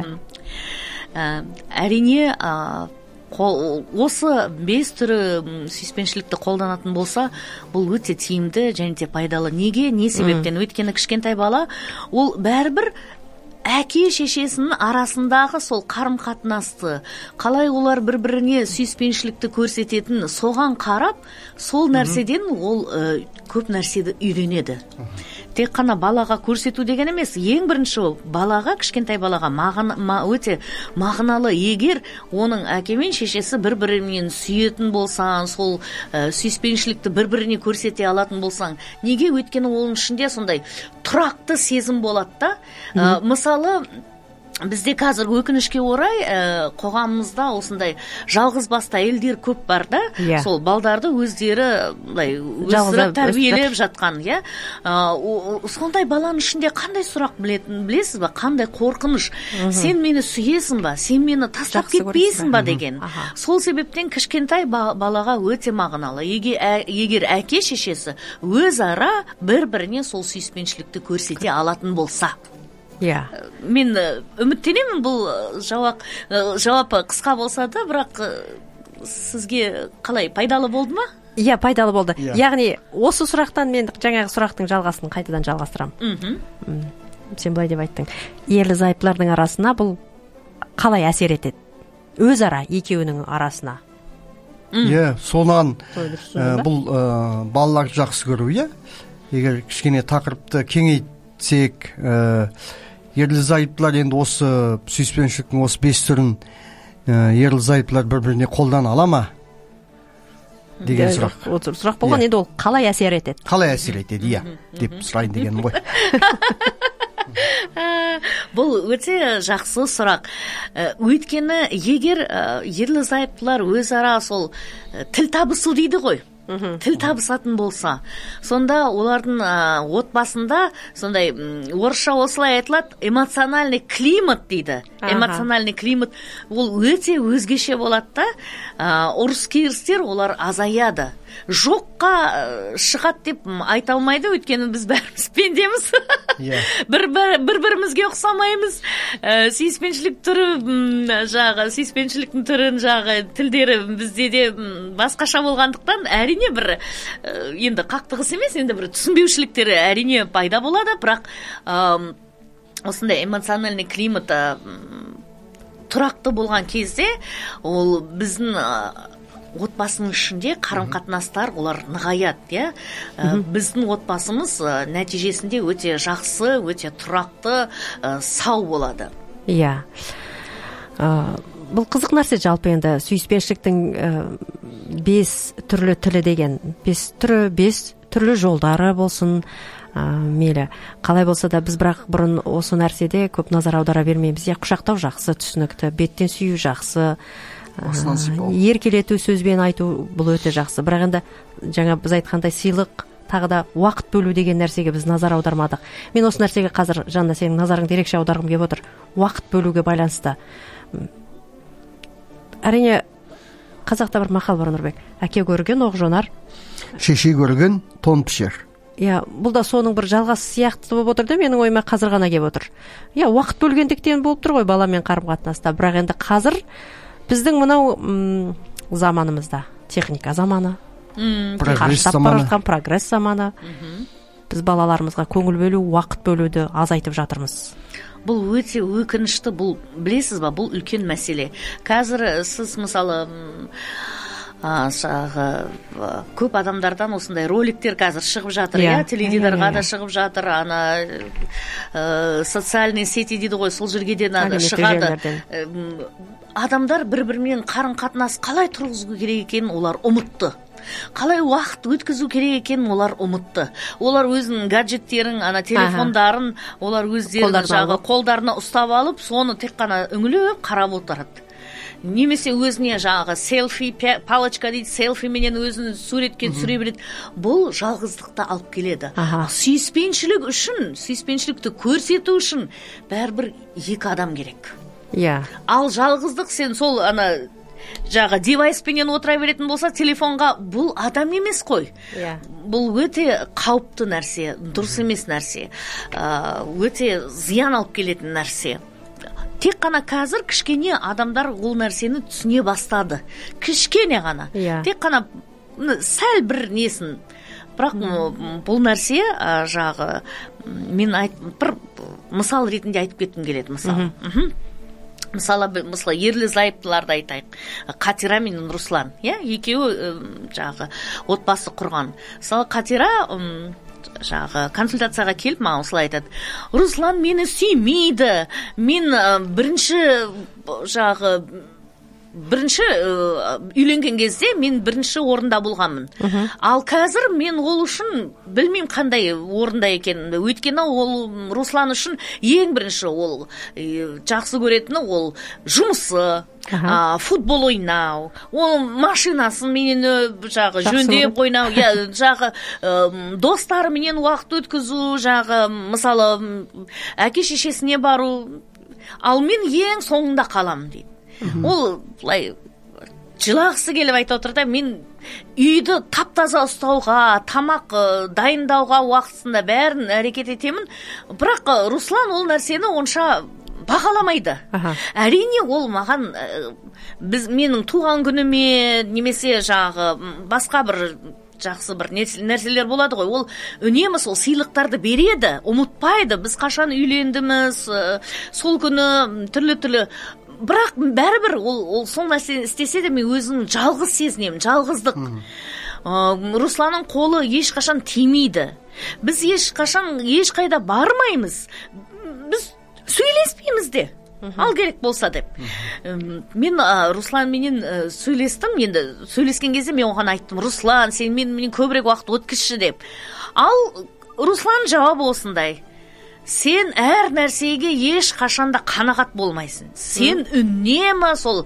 Әрине, осы 5 түрі сүйіспеншілікті қолданатын болса, бұл өте тиімді және де пайдалы. Неге? Не себептен? Өйткені кішкентай бала, ол бәрібір әке шешесінің арасындағы сол қарым-қатынасты, қалай олар бір-біріне сүйіспеншілікті көрсететін, соған қарап, сол нәрседен ол көп нәрседі үйренеді. Тек қана балаға көрсету деген емес, ең бірінші балаға, кішкентай балаға өте мағыналы. Егер оның әке мен шешесі бір-бірімен сүйетін болсаң, сол сүйіспеншілікті бір-біріне көрсете алатын болсаң, неге? Өйткені оның ішінде сондай тұрақты сезім болады да. Мысалы, бізде қазір өкінішке орай қоғамымызда осындай жалғыз басты әйелдер көп бар да. Сол балдарды өздері өсіріп тәрбиелеп жатқан, иә. Сондай баланың ішінде қандай сұрақ білесіз ба? Қандай қорқыныш? Сен мені сүйесің ба? Сен мені тастап кетпейсің ба деген. Сол себептен кішкентай балаға өте мағыналы. Егер әке шешесі өзара бір-біріне сол сүйіспеншілікті көрсете алатын болса. Мен үміттенемін, бұл жауап қысқа болса да, бірақ сізге қалай, пайдалы болды ма? Иә, пайдалы болды. Яғни осы сұрақтан мен жаңағы сұрақтың жалғасын қайтадан жалғастырам. Сен былай деп айттың, ерлі-зайыптылардың арасына бұл қалай әсер етеді? Өзара екеуінің арасына. Иә, сонан бұл балаларды жақсы көру, иә? Егер кішкене тақырыпты кеңейтсек, ерлі-зайыптылар енді осы сүйіспеншіліктің осы 5 түрін ерлі-зайыптылар бір-біріне қолдана ала ма? Деген сұрақ. Сұрақ болған, енді ол қалай әсер етеді? Қалай әсер етеді, иә, деп сұрайын дегенім ғой. Бұл өте жақсы сұрақ. Өйткені егер ерлі-зайыптылар өзара сол тіл табысу дейді ғой. Тіл табысатын болса, сонда олардың отбасында сондай орысша осылай айтылады, эмоциональный климат дейді. Эмоциональный климат ол өте өзгеше болады да. Ұрыс-керістер олар азаяды. Жоққа шығады деп айта алмайды, өйткені біз бәріміз пендеміз. Бір-бірімізге ұқсамаймыз. Сүйіспеншілік түрі сүйіспеншіліктің түрін тілдері бізде де басқаша болғандықтан, әрине бір енді қақтығыс емес, енді бір түсінбеушіліктері әрине пайда болады, бірақ осындай эмоциональный климат тұрақты болған кезде ол біздің отбасының ішінде қарым-қатынастар олар нығаяды, біздің отбасымыз нәтижесінде өте жақсы, өте тұрақты, сау болады. Иә. Бұл қызық нәрсе жалпы, енді сүйіспеншіліктің 5 түрлі тілі деген, 5 түрлі жолдары болсын, мейлі қалай болса да, біз бірақ бұрын осы нәрседе көп назар аудара бермейміз. Құшақтау жақсы, түсінікті, беттен сүю жақсы, еркелету, сөзбен айту бұл өте жақсы. Бірақ енді жаңа біз айтқандай сыйлық тағы да уақыт бөлу деген нәрсеге біз назар аудармадық. Мен осы нәрсеге қазір Жанна сенің назарыңды ерекше аударғым келіп отыр. Уақыт бөлуге байланысты. Әрине қазақта бір мақал бар, Нұрбек. Әке көрген оқ жонар, шеше көрген тон пішер. Иә, бұл да соның бір жалғасы сияқты болып отыр да, менің ойыма қазір ғана келіп отыр. Иә, уақыт бөлгендіктен болып тұр ғой баламен қарым-қатынаста. Бірақ енді қазір біздің мынау заманымызда, техника заманы, қарыштап бара жатқан прогресс заманы, біз балаларымызға көңіл бөлу, уақыт бөлуді азайтып жатырмыз. Бұл өте өкінішті, бұл білесіз ба, бұл үлкен мәселе. Қазір сіз мысалы көп адамдардан осындай роликтер қазір шығып жатыр, теледидарға да шығып жатыр, социальный сети дейді ғой, сол жерге де шығады. Адамдар бір-бірімен қарым-қатынас қалай тұрғызу керек екенін олар ұмытты. Қалай уақыт өткізу керек екенін олар ұмытты. Олар өзінің гаджеттерін, телефондарын, олар өздерінің қолдарына ұстап алып, соны тек қана үңіліп қарап отырады. Немесе өзіне селфи, палочка дейді, селфи менен өзін суретке түсіре береді. Бұл жалғыздықты алып келеді. Сүйіспеншілік үшін, сүйіспеншілікті көрсету үшін бәрібір екі адам керек. Ал жалғыздық сен сол девайспенен отыра беретін болса, телефонға, бұл адам емес қой. Бұл өте қауіпті нәрсе, дұрыс емес нәрсе, өте зиян алып келетін нәрсе. Тек қана қазір кішкене адамдар ол нәрсені түсіне бастады. Кішкене ғана. Тек қана сәл бір несін. Бірақ бұл нәрсе мен бір мысал ретінде айтып кеттім келеді. Мысалы, ерлі-зайыптыларды айтайық. Қатира мен Руслан, екеуі отбасы құрған. Мысалы, Қатира консультацияға келіп маған осылай айтады: Руслан мені сүймейді, мен бірінші үйленген кезде мен бірінші орында болғанмын. Ал қазір мен ол үшін білмейм қандай орында екен. Өйткені ол Руслан үшін ең бірінші ол жақсы көретіні ол жұмысы, футбол ойнау, ол машинасын менен жөндеп ойнау, достарыменен уақыт өткізу, мысалы әке-шешесіне бару. Ал мен ең соңында қаламын дейді. Ол былай жылағысы келіп айтып отыр да, мен үйді тап-таза ұстауға, тамақ дайындауға уақытысында бәрін әрекет етемін. Бірақ Руслан ол нәрсені онша бағаламайды. Әрине ол маған менің туған күніме немесе басқа бір жақсы бір нәрселер болады ғой. Ол үнемі сол сыйлықтарды береді, ұмытпайды. Біз қашан үйлендіміз, сол күні түрлі-түрлі. Бірақ бәрібір ол сол нәрсені істесе де мен өзім жалғыз сезінемін, жалғыздық. Русланның қолы ешқашан тимейді. Біз ешқайда бармаймыз. Біз сөйлеспейміз де. Ал керек болса деп. Мен Русланменен сөйлестім. Енді сөйлескен кезде мен оған айттым: Руслан, сен менімен көбірек уақыт өткізші деп. Ал Руслан жауабы осындай: сен әр нәрсеге еш қашанда қанағат болмайсың. Сен үнемі сол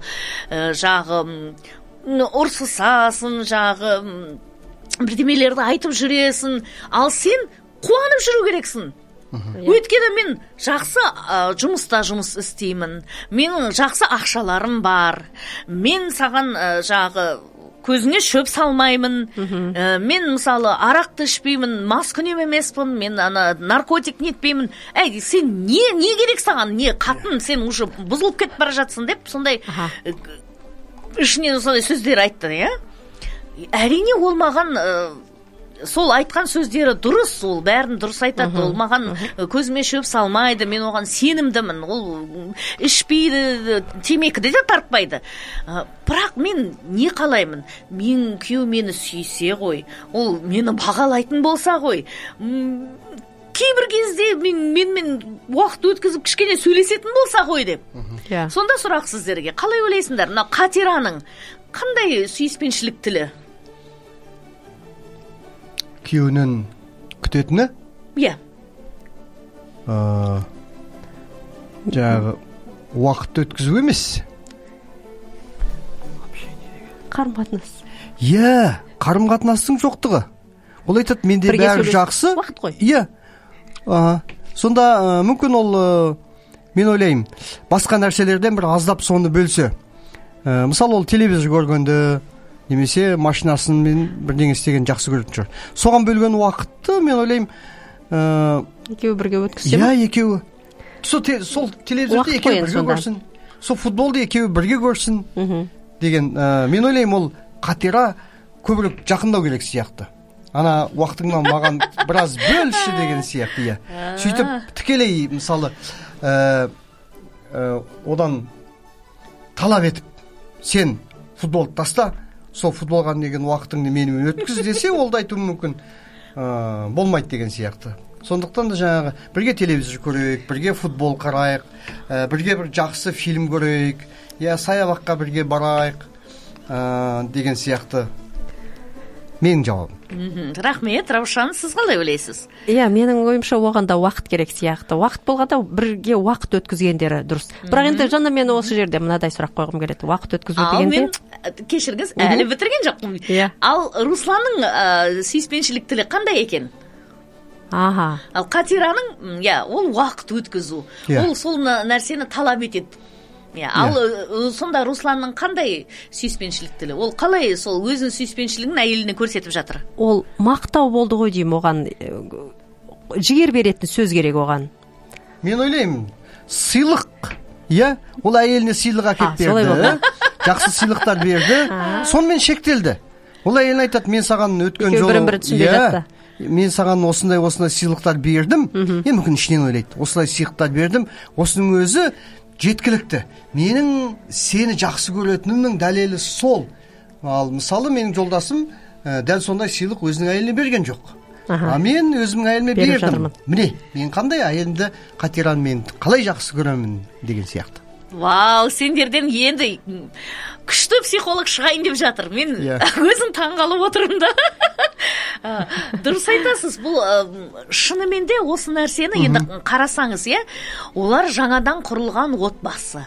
ұрсысасың, бірдемелерді айтып жүресің. Ал сен қуанып жүру керексің. Өйткені мен жақсы жұмыс істеймін. Менің жақсы ақшаларым бар. Мен саған көзіңе шөп салмаймын. Мен мысалы арақты ішпеймін, маскүнем емеспін, мен наркотик нетпеймін. Сен не керек саған? Не қатын, сен уже бұзылып кетіп бара жатсың деп, сондай ішінен сондай сөздер айтты, Әрине ол маған сол айтқан сөздері дұрыс, ол бәрін дұрыс айтады. Ол маған көзіме шөп салмайды, мен оған сенімдімін. Ол ішпейді, темекіде де тартпайды. Бірақ мен не қалаймын? Мен күйеу мені сүйсе ғой, ол мені бағалайтын болса ғой. Кейбір кезде мен уақыт өткізіп кішкене сөйлесетін болса ғой деп. Сонда сұрақ сіздерге: қалай ойлайсыңдар? Мына Қатираның қандай сүйіспеншілік тілі? Күйеуінен күтетіні? Уақыт өткізу емес. Қарым-қатынас. Қарым-қатынастың жоқтығы. ол айтады менде Бірге бәрі сөйлесіп жақсы. уақыт қой. Иә. Сонда мүмкін ол мен ойлаймын басқа нәрселерден бір аздап соны бөлсе. Мысалы ол телевизор көргенді немесе машинасымен бірдеңе істеген жақсы көретін шығар. Соған бөлген уақытты мен ойлаймын екеуі бірге өткізсе ме? иә, екеуі сол телевизорды Уақыт қой екеуі енді бірге сонда. көрсін, сол футболды екеуі бірге көрсін деген. Мен ойлаймын ол қатира көбірек жақындау керек сияқты. Ана уақытыңнан маған біраз бөлші деген сияқты. Иә. Сөйтіп тікелей мысалы одан талап етіп сен футболды таста, сол футболға деген уақытыңды менімен өткіз десе, ол да айтуы мүмкін болмайды деген сияқты. Сондықтан да жаңағы бірге телевизор көрейік, бірге футбол қарайық, бірге бір жақсы фильм көрейік, я саябаққа бірге барайық деген сияқты. Менің жауабым. Рахмет, Раушан, сіз қалай ойлайсыз? Иә, менің ойымша оған да уақыт керек сияқты. Уақыт болғанда бірге уақыт өткізгендері дұрыс. Бірақ енді жаңа мен осы жерде мынадай сұрақ қойғым келеді. Уақыт өткізу дегенде мен кешіріңіз, әлі бітірген жоқпын. Иә. Ал Русланның сүйіспеншілік тілі қандай екен? Аха. Ал Қатираның, ол уақыт өткізу. Ол сол нәрсені талап етеді. Ал сонда Русланның қандай сүйіспеншілік тілі? Ол қалай сол өзінің сүйіспеншілігін әйеліне көрсетіп жатыр? Ол мақтау болды ғой деймін, оған жігер беретін сөз керек оған. Мен ойлаймын, сыйлық. Иә, ол әйеліне сыйлық әкеп берді. Жақсы сыйлықтар берді. Сонымен шектелді. Ол әйеліне айтады, мен саған өткен жолы мен саған осындай сыйлықтар бердім. Мүмкін ішінен ойлайды, осылай сыйлықтар бердім. Осының өзі жеткілікті. Менің сені жақсы көретінімнің дәлелі сол. Ал мысалы менің жолдасым дәл сондай сыйлық өзінің әйеліне берген жоқ. Мен өзімнің әйеліме бердім. Міне, мен қандай әйелімді, Қатираны мен қалай жақсы көремін деген сияқты. Вау, сендерден енді күшті психолог шығайын деп жатыр. Мен өзім таңғалып отырмын да. Дұрыс айтасыз, бұл шынымен де осы нәрсені енді қарасаңыз, олар жаңадан құрылған отбасы.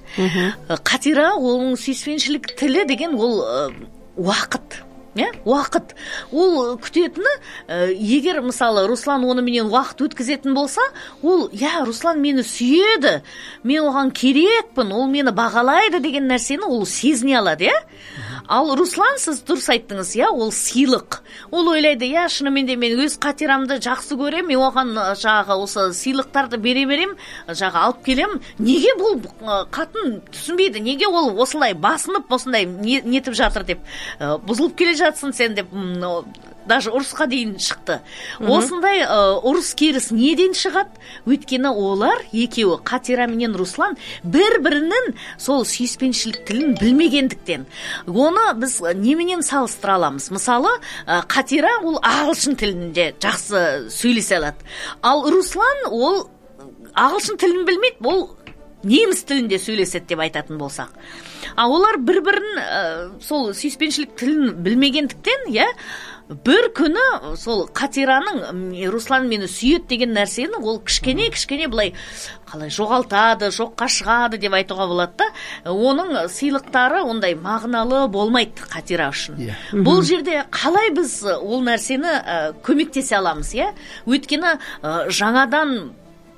Қатира оның сүйіспеншілік тілі деген ол уақыт. Уақыт. Ол күтетіні, егер мысалы Руслан оны менен уақыт өткізетін болса, ол, Руслан мені сүйеді, мен оған керекпін, ол мені бағалайды деген нәрсені ол сезіне алады, Ал Руслан, сіз дұрыс айттыңыз, ол сыйлық. Ол ойлайды, шынымен де мен өз Қатирамды жақсы көрем, мен оған осы сыйлықтарды бере берем, алып келем. Неге бұл қатын түсінбейді? Неге ол осылай басынып, осындай нетіп жатыр деп, бұзылып келе жатсың сен деп, даже ұрысқа дейін шықты. Осындай ұрыс керіс неден шығады? Өйткені олар екеуі, Қатира менен Руслан, бір-бірінің сол сүйіспеншілік тілін білмегендіктен. Оны біз неменен салыстыра аламыз? Мысалы, Қатира ол ағылшын тілінде жақсы сөйлесе алады. Ал Руслан ол ағылшын тілін білмейді, ол неміс тілінде сөйлеседі деп айтатын болсақ. Олар бір-бірін сол сүйіспеншілік тілін білмегендіктен, бір күні сол Қатираның Руслан мені сүйет деген нәрсені ол кішкене былай қалай жоғалтады, жоққа шығады деп айтуға болады да. Оның сыйлықтары ондай мағыналы болмайды Қатира үшін. Бұл жерде қалай біз ол нәрсені көмектесе аламыз, Өйткені жаңадан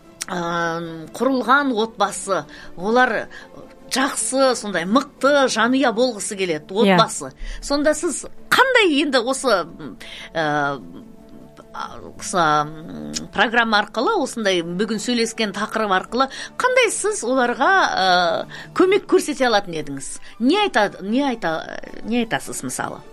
құрылған отбасы, олар жақсы, сондай мықты жанұя болғысы келеді, отбасы. Сонда сіз қандай енді осы программа арқылы, осындай бүгін сөйлескен тақырып арқылы, қандай сіз оларға көмек көрсете алатын едіңіз? Не айтасыз мысалы?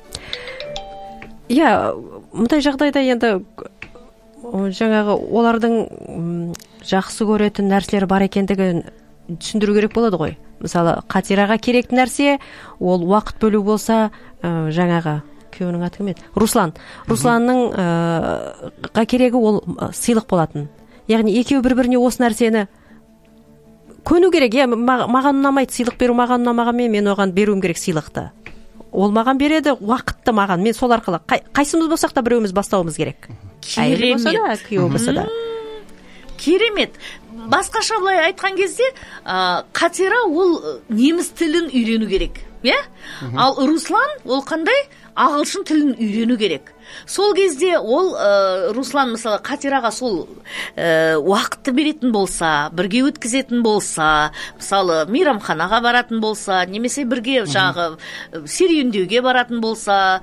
Мұндай жағдайда енді жаңағы олардың жақсы көретін нәрселері бар екендігін түсіндіру керек болады ғой. Мысалы, Қатираға керек нәрсе, ол уақыт бөлу болса, жаңағы күйеуінің аты кім еді? Руслан. Русланның керегі ол сыйлық болатын. Яғни екеуі бір-біріне осы нәрсені көну керек. Маған ұнамайды сыйлық беру, маған ұнамағанмен мен оған беруім керек сыйлықты. Ол маған береді, уақытты маған. Мен сол арқылы қайсымыз болсақ та біреуіміз бастауымыз керек. Керемет. Күйеу болса да. Керемет. Басқаша былай айтқан кезде, Қатира ол неміс тілін үйрену керек. иә. Ал Руслан ол қандай? Ағылшын тілін үйрену керек. Сол кезде ол Руслан мысалы Қатираға сол уақытты беретін болса, бірге өткізетін болса, мысалы мейрамханаға баратын болса, немесе бірге жағы серуендеуге баратын болса,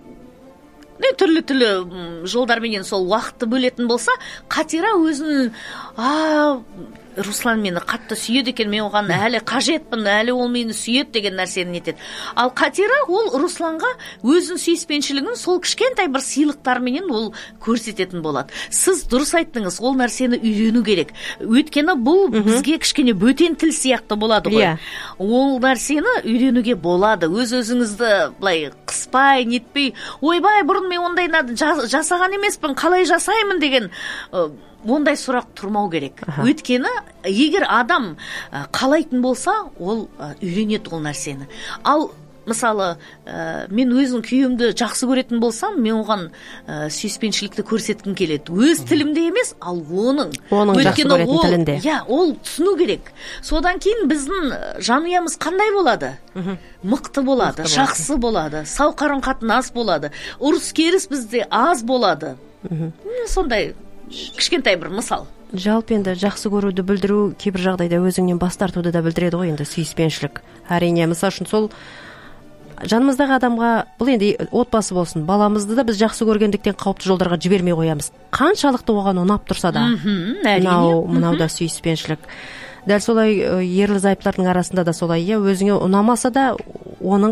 түрлі жолдарменен сол уақытты бөлетін болса, Қатира өзін Руслан мені қатты сүйеді екен, мен оған әлі қажетпін, әлі ол мені сүйеді деген нәрсені нетеді. Ал Қатира ол Русланға өзін сүйіспеншілігін сол кішкентай бір сыйлықтарменен ол көрсететін болады. Сіз дұрыс айттыңыз, ол нәрсені үйрену керек. Өйткені бұл бізге кішкене бөтен тіл сияқты болады ғой. Ол нәрсені үйренуге болады. Өз-өзіңізді былай қыспай, нетпей, ойбай, бұрын мен ондай жасаған емеспін, қалай жасаймын деген ондай сұрақ тұрмау керек. Өйткені егер адам қалайтын болса, ол үйренеді ол нәрсені. Ал мысалы, мен өзім күйеуімді жақсы көретін болсам, мен оған сүйіспеншілікті көрсеткім келеді. Өз тілімде емес, ал оның жақсы көретін тілінде. Ол түсіну керек. Содан кейін біздің жанұямыз қандай болады? Мықты болады, жақсы болады, сауқарың қатынас болады, ұрыс-керіс бізде аз болады. Сондай кішкентай бір мысал. Жалпы енді жақсы көруді білдіру кейбір жағдайда өзіңнен бас тартуды да білдіреді ғой, енді сүйіспеншілік. Әрине, мысалы үшін сол жанымыздағы адамға, бұл енді отбасы болсын, баламызды да біз жақсы көргендіктен қауіпті жолдарға жібермей қоямыз. Қаншалықты оған ұнап тұрса да, мынау да сүйіспеншілік. Дәл солай ерлі-зайыптылардың арасында да солай, өзіңе ұнамаса да оның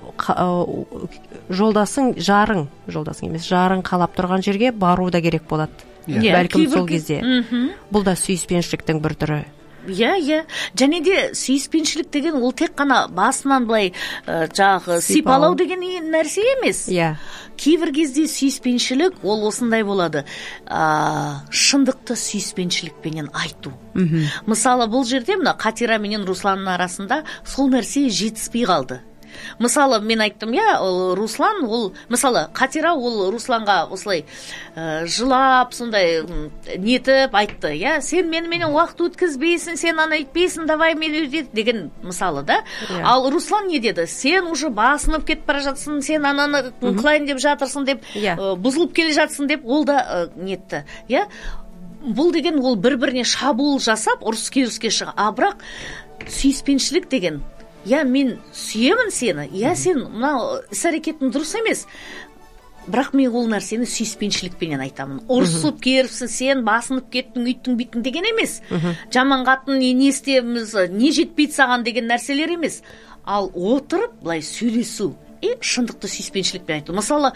жолдасың емес, жарың қалап тұрған жерге бару да керек болады. Бәлкім сол кезде. Бұл да сүйіспеншіліктің бір түрі. Және де сүйіспеншілік деген ол тек қана басынан былай жағы сипалау деген нәрсе емес. Кейбір кезде сүйіспеншілік ол осындай болады. Шындықты сүйіспеншілікпенен айту. Мысалы, бұл жерде мына Қатира менен Русланның арасында сол нәрсе жетіспей қалды. Мысалы, мен айттым, Руслан, ол, мысалы, Қатира ол Русланға осылай жылап, сондай нетіп айтты, сен менімен уақыт өткізбейсің, сен ана айтпейсің, давай мен өйдет деген мысалы, да? Ал Руслан не деді? Сен уже басынып кетіп бара жатсың, сен ананы қылайын деп жатырсың деп, бұзылып келе жатсың деп, ол да нетті, Бұл деген ол бір-біріне шабуыл жасап, ұрыс-керіске шыға. Бірақ сүйіспеншілік деген, мен сүйемін сені, сен мына іс-әрекетің дұрыс емес, бірақ мен ол нәрсені сүйіспеншілікпенен айтамын. Ұрысып керіпсің, сен басынып кеттің, үйттің, биттің деген емес. Жаман қатын не істеміз, не жетпейді саған деген нәрселер емес. Ал отырып, былай сөйлесу, шындықты сүйіспеншілікпен айту. Мысалы,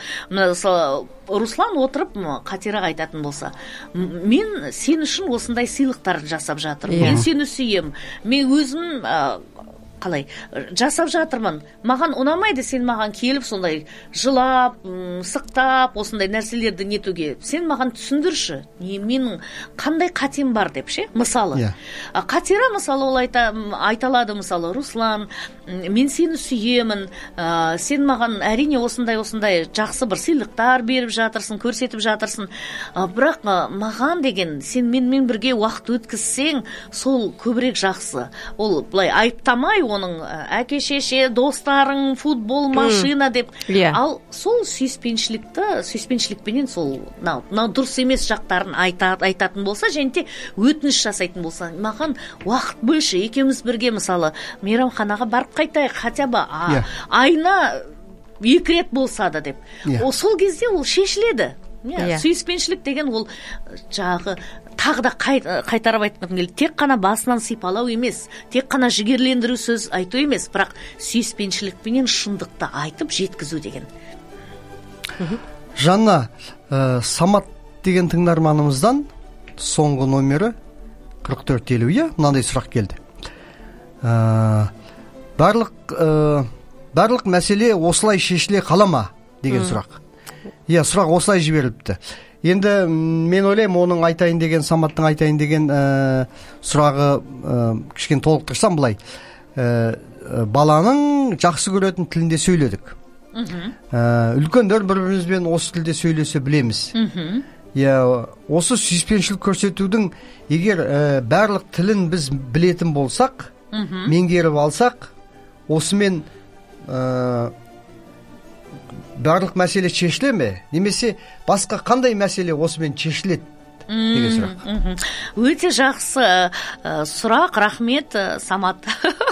Руслан отырып Қатираға айтатын болса, мен сен үшін осындай сыйлықтар жасап жатырмын, мен сені сүйем, мен өзім қалай жасап жатырмын, маған ұнамайды сен маған келіп сондай жылап, сықтап, осындай нәрселерді нетуге. Сен маған түсіндірші, менің қандай қатем бар деп ше, мысалы. Қатира мысалы ол айталады, мысалы, Руслан, мен сені сүйемін, сен маған әрине осындай жақсы бір сыйлықтар беріп жатырсың, көрсетіп жатырсың, бірақ маған деген сен менімен бірге уақыт өткізсең, сол көбірек жақсы. Ол былай айыптамай оның әке-шеше, достарың, футбол, машина деп. Ал сол сүйіспеншілікпенен сол дұрыс емес жақтарын айтатын болса, және де өтініш жасайтын болса, маған уақыт бөлші, екеуміз бірге мысалы мейрамханаға барып қайтайық, хотя бы айына 2 рет болса да деп. Сол кезде ол шешіледі. Сүйіспеншілік деген ол жағы тағы да қайтарып айтқым келеді. Тек қана басынан сипалау емес, тек қана жігерлендіру сөз айту емес, бірақ сүйіспеншілікпенен шындықты айтып жеткізу деген. Жанна, Самат деген тыңдарманымыздан соңғы номері 4450, мынандай сұрақ келді. Барлық мәселе осылай шешіле қала ма деген сұрақ. Сұрақ осылай жіберіліпті. Енді мен ойлаймын, оның айтайын деген, Саматтың айтайын деген сұрағы кішкене толықтырсам былай. Баланың жақсы көретін тілінде сөйледік. Үлкендер бір-бірімізбен осы тілде сөйлесе білеміз. Осы сүйіспеншілік көрсетудің егер барлық тілін біз білетін болсақ, меңгеріп алсақ, осымен барлық мәселе шешіле ме, немесе басқа қандай мәселе осымен шешіледі деген сұрақ. Өте жақсы сұрақ, рахмет, Самат.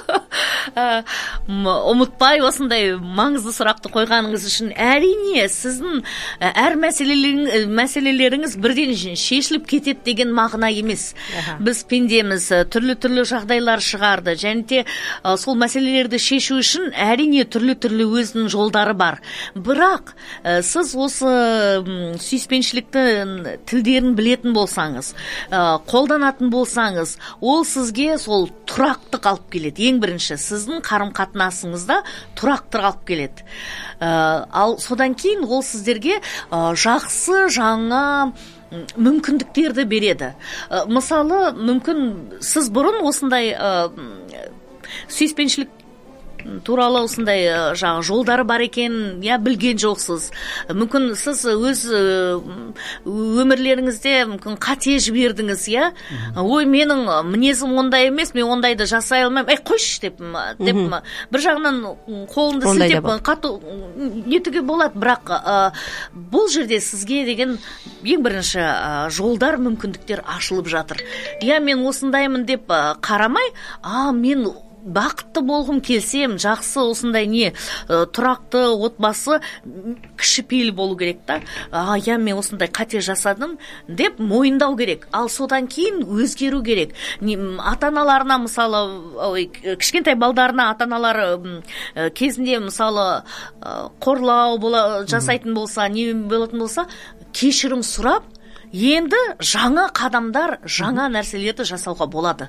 Ұмытпай осындай маңызды сұрақты қойғаныңыз үшін. Әрине, сіздің әр мәселелеріңіз бірден шешіліп кетеді деген мағына емес. Біз пендеміз, түрлі жағдайлар шығарды, және де сол мәселелерді шешу үшін әрине түрлі өзінің жолдары бар. Бірақ сіз осы сүйіспеншілікті тілдерін білетін болсаңыз, қолданатын болсаңыз, ол сізге сол тұрақтық алып келеді. Ең бірінші, сіздің қарым-қатынасыңызда тұрақтық алып келеді. Ал содан кейін ол сіздерге жақсы жаңа мүмкіндіктерді береді. Мысалы, мүмкін сіз бұрын осындай сүйіспеншілік туралы осындай жаңа жолдары бар екен, білген жоқсыз. Мүмкін сіз өз өмірлеріңізде мүмкін қате жібердіңіз, ой, менің мінезім ондай емес, мен ондайды жасай алмаймын, қойшы деп бір жағынан қолымды сілтеп қатты нетуге болады. Бірақ бұл жерде сізге деген ең бірінші жолдар, мүмкіндіктер ашылып жатыр. Мен осындаймын деп қарамай, мен бақытты болғым келсем, жақсы осындай тұрақты отбасы кішіпейіл болу керек та. Мен осындай қате жасадым деп мойындау керек. Ал содан кейін өзгеру керек. Ата-аналарына, мысалы, кішкентай балдарына ата-аналары кезінде, мысалы, қорлау жасайтын болса, не болатын болса, кешірім сұрап, енді жаңа қадамдар, жаңа нәрселерді жасауға болады.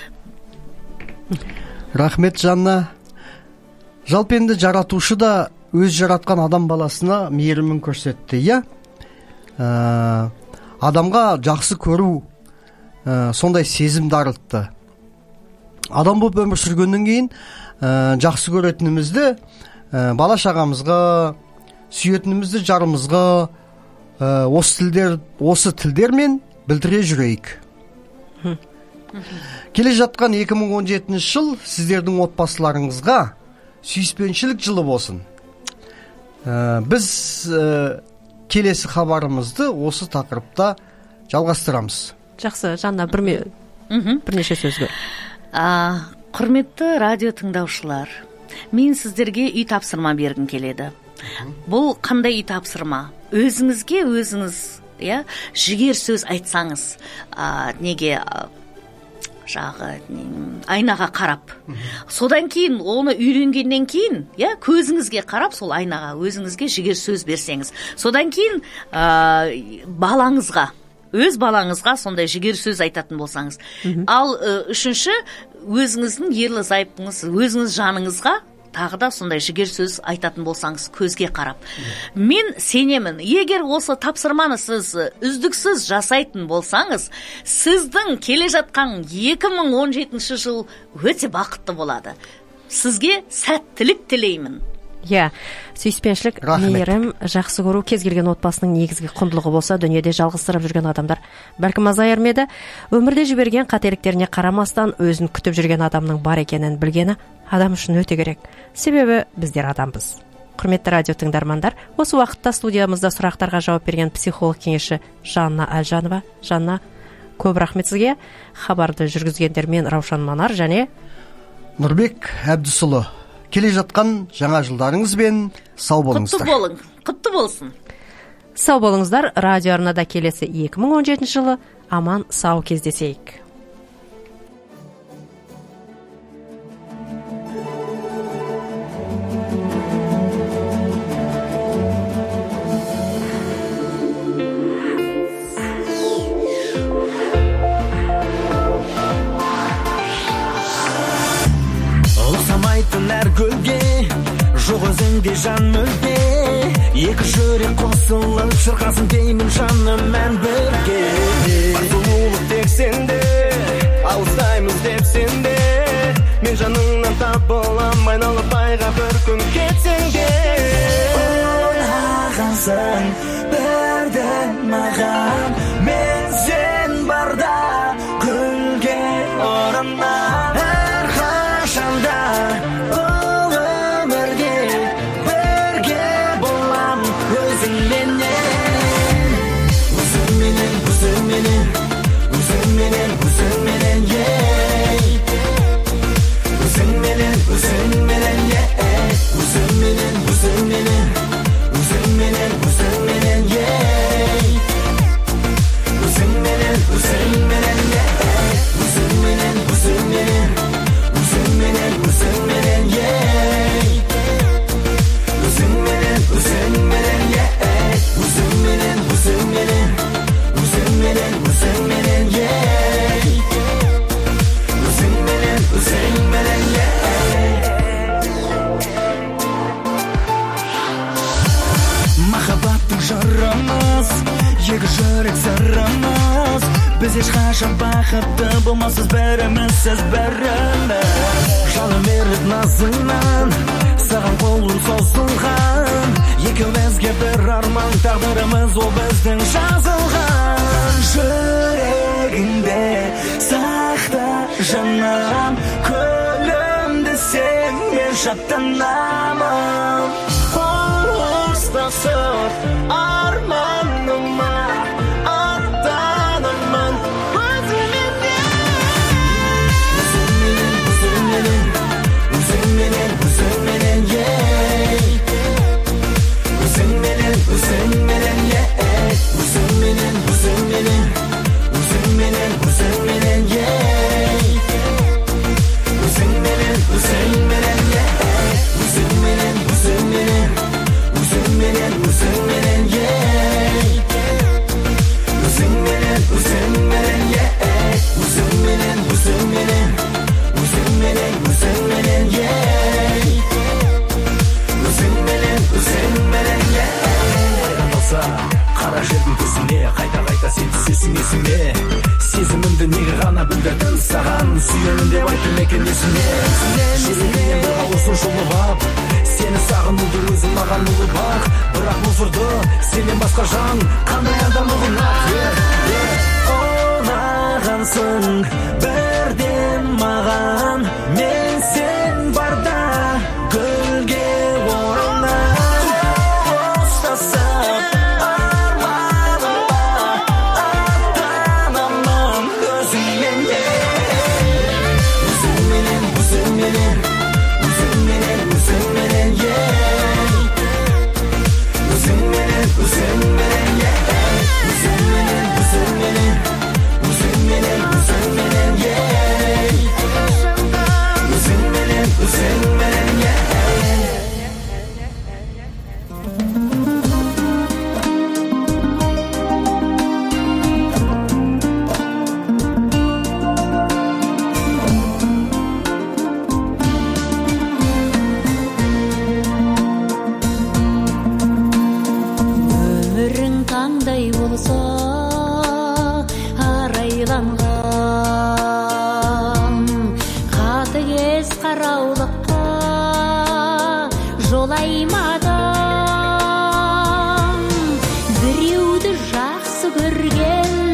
Рахмет, Жанна. Жалпы енді жаратушы да өз жаратқан адам баласына мейірімін көрсетті, адамға жақсы көру, сондай сезім дарылтты. Адам болып өмір сүргеннен кейін жақсы көретінімізді бала шағамызға, сүйетінімізді жарымызға осы тілдермен білдіре жүрейік. Келе жатқан 2017 жыл сіздердің отбасыларыңызға сүйіспеншілік жылы болсын. Біз келесі хабарымызды осы тақырыпта жалғастырамыз. Жақсы, Жанна, бірнеше сөзге. Құрметті радио тыңдаушылар, мен сіздерге үй тапсырма бергім келеді. Бұл қандай үй тапсырма? Өзіңізге өзіңіз жігер сөз айтсаңыз, неге айнаға қарап, содан кейін оны үйренгеннен кейін көзіңізге қарап, сол айнаға өзіңізге жігер сөз берсеңіз, содан кейін өз балаңызға сондай жігер сөз айтатын болсаңыз. Ал үшінші, өзіңіздің ерлі зайыптыңыз, өзіңіз жаныңызға тағы да сондай жігер сөз айтатын болсаңыз, көзге қарап. Мен сенемін, егер осы тапсырманы сіз үздіксіз жасайтын болсаңыз, сіздің келе жатқан 2017 жыл өте бақытты болады. Сізге сәттілік тілеймін. Сүйіспеншілік, мейірім, жақсы көру кез келген отбасының негізгі құндылығы болса, дүниеде жалғастырып жүрген адамдар бәлкім азаяр ма еді. Өмірде жіберген қателіктеріне қарамастан өзін күтіп жүрген адамның бар екенін білгені адам үшін өте керек. Себебі біздер адамбыз. Құрметті радио тыңдармандар, осы уақытта студиямызда сұрақтарға жауап берген психолог кеңесші Жанна Әлжанова. Жанна, көп рахмет сізге. Хабарды жүргізгендермен Раушан Манар және Нұрбек Әбдісұлы. Келе жатқан жаңа жылдарыңызбен сау болыңыздар. Құтты болсын. Сау болыңыздар. Радио арнада келесі 2017 жылы аман сау кездесейік. Әр гүлге жоқ өзіңде жан мүлде, екі жүрек қосылып шырқасын деймін жаным мән бірге. Сұлулық тек сенде, алыстаймыз деп сенде, мен жаныңнан табылам, айналып айға бір күн кетсең де. Ұнағансың бірден маған, мен сен барда гүлге орынман. Әрқашанда бұл өмірге екі жүрек сырымыз. Біз ешқашан бақытты болмассыз бірімізсіз біріміз. Жаным еріп назыңнан саған қолым созылған. Екеумізге бір арман, тағдырымыз ол біздің жазылған. Жүрегіңде сақта жаным, көлімді сен мен шаттанамын. Ұстасып арманыма аттанамын. Өзіңменен, ей. Өзіңменен, ей. Өзіңменен, ей. Өзіңменен, ей. Өзіңменен, ей. Қара жердің төсіне қайта сен түсесің есіме. Сезімімді неге ғана білдірдің саған, сүйемін деп айттым екен есіме. Жүрегімнен бір ауызын жұлып ап, сені сағынуды өзің маған ұлып ақ. Бірақ мұзырды сенен басқа жан қандай адам ұғынақ. Ұнағансың бірден маған, мен сен барда гүлге орална. Ұстасып арманыма аттанамын. Өзіңменен, өзіңменен, өмірің таңдай болса арайланған, қатыгез қараулыққа жолайма